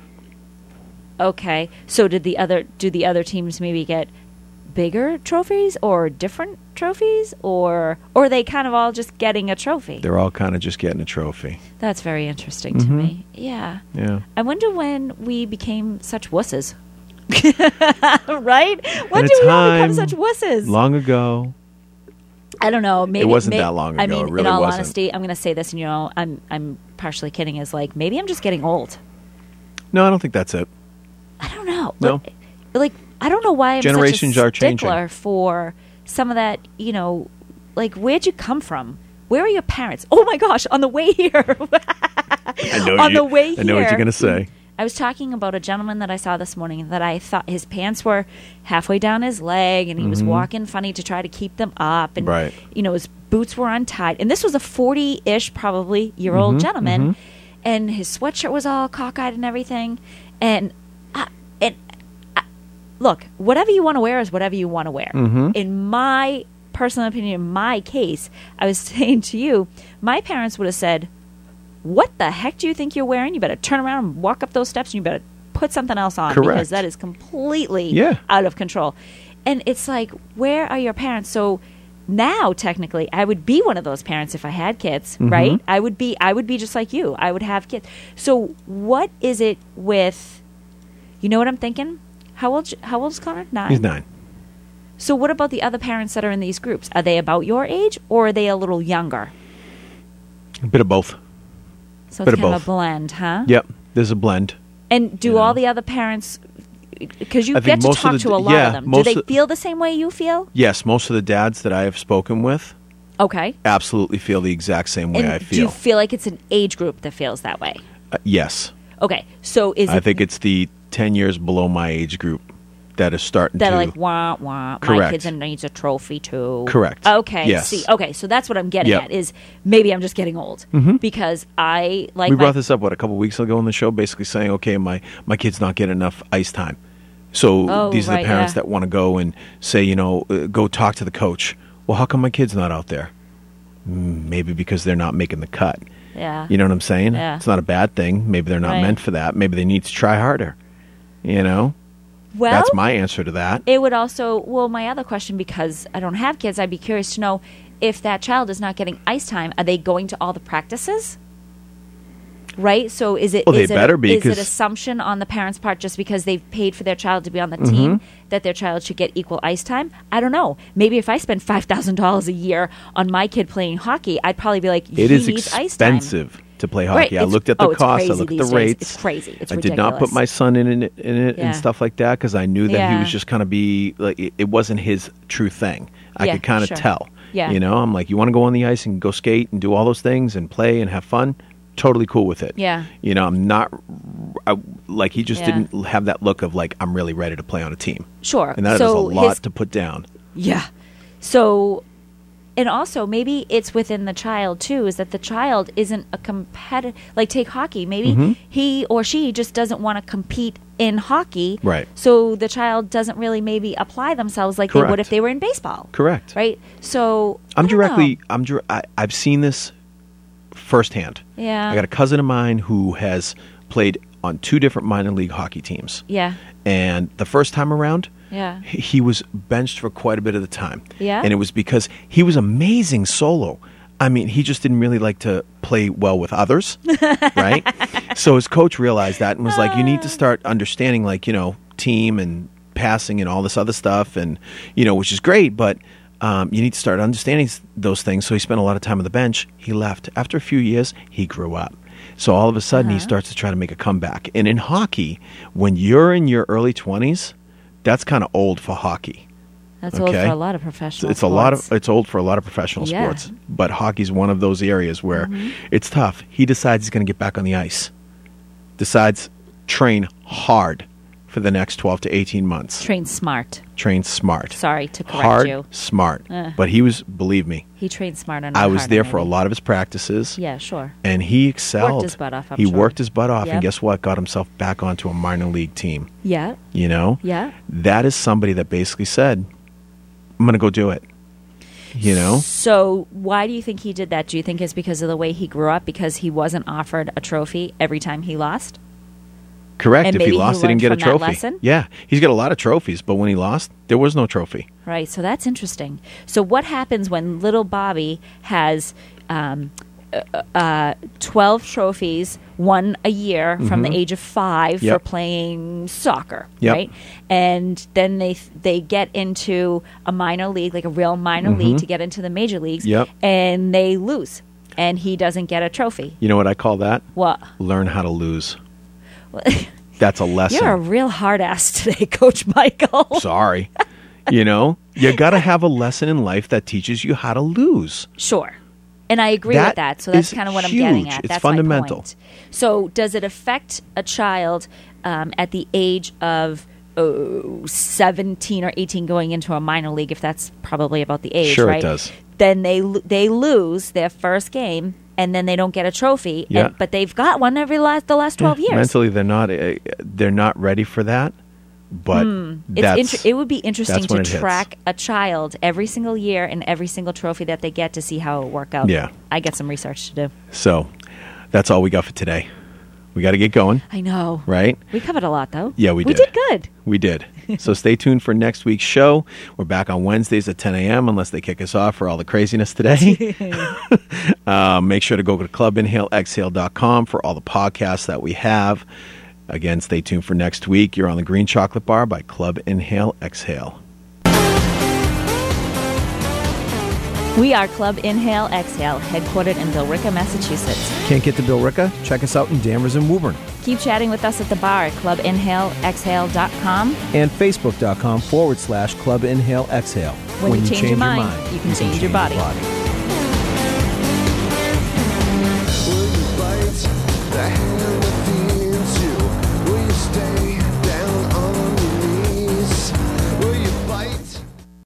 Speaker 2: Okay. So do the other teams maybe get bigger trophies or different trophies, or are they kind of all just getting a trophy?
Speaker 1: They're all kind of just getting a trophy.
Speaker 2: That's very interesting to me. Yeah.
Speaker 1: Yeah.
Speaker 2: I wonder when we became such wusses. Right? When
Speaker 1: At
Speaker 2: did
Speaker 1: a
Speaker 2: we all become
Speaker 1: time
Speaker 2: such wusses?
Speaker 1: Long ago.
Speaker 2: I don't know. Maybe
Speaker 1: It wasn't that long
Speaker 2: I
Speaker 1: ago.
Speaker 2: mean,
Speaker 1: It really
Speaker 2: in all
Speaker 1: wasn't.
Speaker 2: honesty, I'm going to say this, and I'm partially kidding. Is like maybe I'm just getting old.
Speaker 1: No, I don't think that's it.
Speaker 2: I don't know.
Speaker 1: No.
Speaker 2: Like I don't know why I'm
Speaker 1: Generations
Speaker 2: such a
Speaker 1: are changing.
Speaker 2: stickler for some of that. Like where'd you come from? Where are your parents? Oh my gosh, on the way here.
Speaker 1: I know
Speaker 2: On the way
Speaker 1: I know what
Speaker 2: here.
Speaker 1: you're going to say.
Speaker 2: I was talking about a gentleman that I saw this morning that I thought his pants were halfway down his leg and he was walking funny to try to keep them up. And,
Speaker 1: Right.
Speaker 2: his boots were untied. And this was a 40-ish, probably, year-old gentleman. And his sweatshirt was all cockeyed and everything. And look, whatever you want to wear is whatever you want to wear. In my personal opinion, in my case, I was saying to you, my parents would have said, what the heck do you think you're wearing? You better turn around and walk up those steps and you better put something else on.
Speaker 1: Correct.
Speaker 2: Because that is completely
Speaker 1: Yeah.
Speaker 2: out of control. And it's like, where are your parents? So now, technically, I would be one of those parents if I had kids, right? I would be just like you. I would have kids. So what is it with, you know what I'm thinking? How old's Connor? 9?
Speaker 1: He's 9.
Speaker 2: So what about the other parents that are in these groups? Are they about your age or are they a little younger?
Speaker 1: A bit of both.
Speaker 2: So
Speaker 1: Bit
Speaker 2: it's
Speaker 1: of
Speaker 2: kind
Speaker 1: both.
Speaker 2: of a blend, huh?
Speaker 1: Yep. There's a blend.
Speaker 2: And do
Speaker 1: You know.
Speaker 2: all the other parents, because you
Speaker 1: I think
Speaker 2: get to
Speaker 1: most of
Speaker 2: talk
Speaker 1: the-
Speaker 2: to a lot
Speaker 1: yeah,
Speaker 2: of them, do
Speaker 1: most
Speaker 2: they
Speaker 1: of-
Speaker 2: feel the same way you feel?
Speaker 1: Yes, most of the dads that I have spoken with
Speaker 2: Okay.
Speaker 1: absolutely feel the exact same way
Speaker 2: And
Speaker 1: I
Speaker 2: do you
Speaker 1: feel.
Speaker 2: feel like it's an age group that feels that way?
Speaker 1: Yes.
Speaker 2: Okay. So is
Speaker 1: I
Speaker 2: it
Speaker 1: think it's the 10 years below my age group that is starting
Speaker 2: that
Speaker 1: to...
Speaker 2: are like, wah, wah, my
Speaker 1: Correct.
Speaker 2: kid needs a trophy too?
Speaker 1: Correct.
Speaker 2: Okay.
Speaker 1: Yes.
Speaker 2: See, okay. So that's what I'm getting
Speaker 1: Yep.
Speaker 2: at is maybe I'm just getting old because I like
Speaker 1: we
Speaker 2: my
Speaker 1: brought this up, a couple weeks ago on the show, basically saying, okay, my kid's not getting enough ice time. So
Speaker 2: Oh,
Speaker 1: these are
Speaker 2: right,
Speaker 1: the parents
Speaker 2: yeah.
Speaker 1: that want to go and say, go talk to the coach. Well, how come my kid's not out there? Maybe because they're not making the cut.
Speaker 2: Yeah.
Speaker 1: You know what I'm saying?
Speaker 2: Yeah.
Speaker 1: It's not a bad thing. Maybe they're not
Speaker 2: Right.
Speaker 1: meant for that. Maybe they need to try harder.
Speaker 2: Well,
Speaker 1: That's my answer to that.
Speaker 2: it would also, my other question, because I don't have kids, I'd be curious to know if that child is not getting ice time, are they going to all the practices? Right? So is it,
Speaker 1: Well, they
Speaker 2: is it,
Speaker 1: better be,
Speaker 2: is it
Speaker 1: 'cause-
Speaker 2: assumption on the parents' part just because they've paid for their child to be on the
Speaker 1: Mm-hmm.
Speaker 2: team that their child should get equal ice time? I don't know. Maybe if I spend $5,000 a year on my kid playing hockey, I'd probably be like,
Speaker 1: It
Speaker 2: he
Speaker 1: is
Speaker 2: needs ice time.
Speaker 1: expensive to play hockey.
Speaker 2: Right,
Speaker 1: I
Speaker 2: it's-
Speaker 1: looked at the
Speaker 2: it's
Speaker 1: cost. I
Speaker 2: crazy
Speaker 1: looked at
Speaker 2: these
Speaker 1: the
Speaker 2: days.
Speaker 1: rates.
Speaker 2: It's crazy. It's
Speaker 1: I did not put
Speaker 2: ridiculous.
Speaker 1: my son in it
Speaker 2: Yeah.
Speaker 1: and stuff like that because I knew that
Speaker 2: Yeah.
Speaker 1: he was just going to be like it wasn't his true thing. I
Speaker 2: Yeah,
Speaker 1: could kind of
Speaker 2: sure.
Speaker 1: tell.
Speaker 2: Yeah.
Speaker 1: I'm like, you want to go on the ice and go skate and do all those things and play and have fun? Totally cool with it.
Speaker 2: Yeah.
Speaker 1: I'm not like he just
Speaker 2: Yeah.
Speaker 1: didn't have that look of like I'm really ready to play on a team.
Speaker 2: Sure.
Speaker 1: And that is
Speaker 2: So
Speaker 1: a lot
Speaker 2: his-
Speaker 1: to put down.
Speaker 2: Yeah. So, and also maybe it's within the child too, is that the child isn't a competitor. Like take hockey, maybe
Speaker 1: Mm-hmm.
Speaker 2: he or she just doesn't want to compete in hockey.
Speaker 1: Right.
Speaker 2: So the child doesn't really maybe apply themselves like they would
Speaker 1: Correct.
Speaker 2: if they were in baseball.
Speaker 1: Correct.
Speaker 2: Right. So I don't know.
Speaker 1: I've seen this firsthand.
Speaker 2: Yeah.
Speaker 1: I got a cousin of mine who has played on 2 different minor league hockey teams.
Speaker 2: Yeah.
Speaker 1: And the first time around,
Speaker 2: Yeah.
Speaker 1: he was benched for quite a bit of the time.
Speaker 2: Yeah?
Speaker 1: And it was because he was amazing solo. I mean, he just didn't really like to play well with others, right? So his coach realized that and was like, you need to start understanding, like, team and passing and all this other stuff, and, which is great, but you need to start understanding those things. So he spent a lot of time on the bench. He left. After a few years, he grew up. So all of a sudden, he starts to try to make a comeback. And in hockey, when you're in your early 20s, that's kind of old for hockey.
Speaker 2: That's old
Speaker 1: Okay.
Speaker 2: for a lot of professional.
Speaker 1: It's old for a lot of professional
Speaker 2: Yeah.
Speaker 1: sports, but hockey's one of those areas where it's tough. He decides he's going to get back on the ice. Decides train hard for the next 12 to 18 months.
Speaker 2: Train smart.
Speaker 1: Train smart.
Speaker 2: Sorry to correct
Speaker 1: hard,
Speaker 2: you.
Speaker 1: smart. But he was, believe me,
Speaker 2: He trained smart and
Speaker 1: I
Speaker 2: not
Speaker 1: was
Speaker 2: harder,
Speaker 1: there for a
Speaker 2: maybe.
Speaker 1: lot of his practices.
Speaker 2: Yeah, sure.
Speaker 1: And he excelled.
Speaker 2: Worked his butt off, I'm
Speaker 1: he
Speaker 2: sure.
Speaker 1: worked his butt off,
Speaker 2: Yep.
Speaker 1: and guess what? Got himself back onto a minor league team.
Speaker 2: Yeah. Yeah.
Speaker 1: That is somebody that basically said, I'm going to go do it.
Speaker 2: So why do you think he did that? Do you think it's because of the way he grew up? Because he wasn't offered a trophy every time he lost?
Speaker 1: Correct.
Speaker 2: And
Speaker 1: If he
Speaker 2: maybe he
Speaker 1: lost, he didn't
Speaker 2: learned
Speaker 1: get a
Speaker 2: from that
Speaker 1: trophy.
Speaker 2: lesson?
Speaker 1: Yeah. He's got a lot of trophies, but when he lost, there was no trophy.
Speaker 2: Right. So that's interesting. So what happens when little Bobby has 12 trophies, one a year from the age of 5
Speaker 1: Yep.
Speaker 2: for playing soccer,
Speaker 1: Yep.
Speaker 2: right? And then they get into a minor league, like a real minor league, to get into the major leagues,
Speaker 1: Yep.
Speaker 2: and they lose, and he doesn't get a trophy.
Speaker 1: You know what I call that?
Speaker 2: What?
Speaker 1: Learn how to lose. That's a lesson.
Speaker 2: You're a real hard ass today, Coach Michael.
Speaker 1: Sorry. You got to have a lesson in life that teaches you how to lose.
Speaker 2: Sure. And I agree with that. So that's
Speaker 1: is
Speaker 2: kind of what I'm getting
Speaker 1: huge.
Speaker 2: at.
Speaker 1: It's
Speaker 2: That's
Speaker 1: fundamental.
Speaker 2: my point. So does it affect a child at the age of 17 or 18 going into a minor league, if that's probably about the age,
Speaker 1: Sure, it
Speaker 2: right?
Speaker 1: does.
Speaker 2: Then they lose their first game, and then they don't get a trophy.
Speaker 1: Yeah.
Speaker 2: But they've got one the last 12 years.
Speaker 1: Mentally, they're not ready for that. But
Speaker 2: It would be interesting
Speaker 1: that's when
Speaker 2: to
Speaker 1: it hits.
Speaker 2: track a child every single year and every single trophy that they get to see how it work out.
Speaker 1: Yeah.
Speaker 2: I get some research to do.
Speaker 1: So that's all we got for today. We got to get going,
Speaker 2: I know.
Speaker 1: right?
Speaker 2: We covered a lot, though.
Speaker 1: Yeah, we
Speaker 2: We
Speaker 1: did.
Speaker 2: did good.
Speaker 1: We did. So stay tuned for next week's show. We're back on Wednesdays at 10 a.m. unless they kick us off for all the craziness today. Make sure to go to clubinhaleexhale.com for all the podcasts that we have. Again, stay tuned for next week. You're on the Green Chocolate Bar by Club Inhale Exhale.
Speaker 2: We are Club Inhale Exhale, headquartered in Billerica, Massachusetts.
Speaker 1: Can't get to Billerica? Check us out in Danvers and Woburn.
Speaker 2: Keep chatting with us at the bar at clubinhaleexhale.com.
Speaker 1: And Facebook.com/Club Inhale Exhale.
Speaker 2: When you change your mind, you can change your body.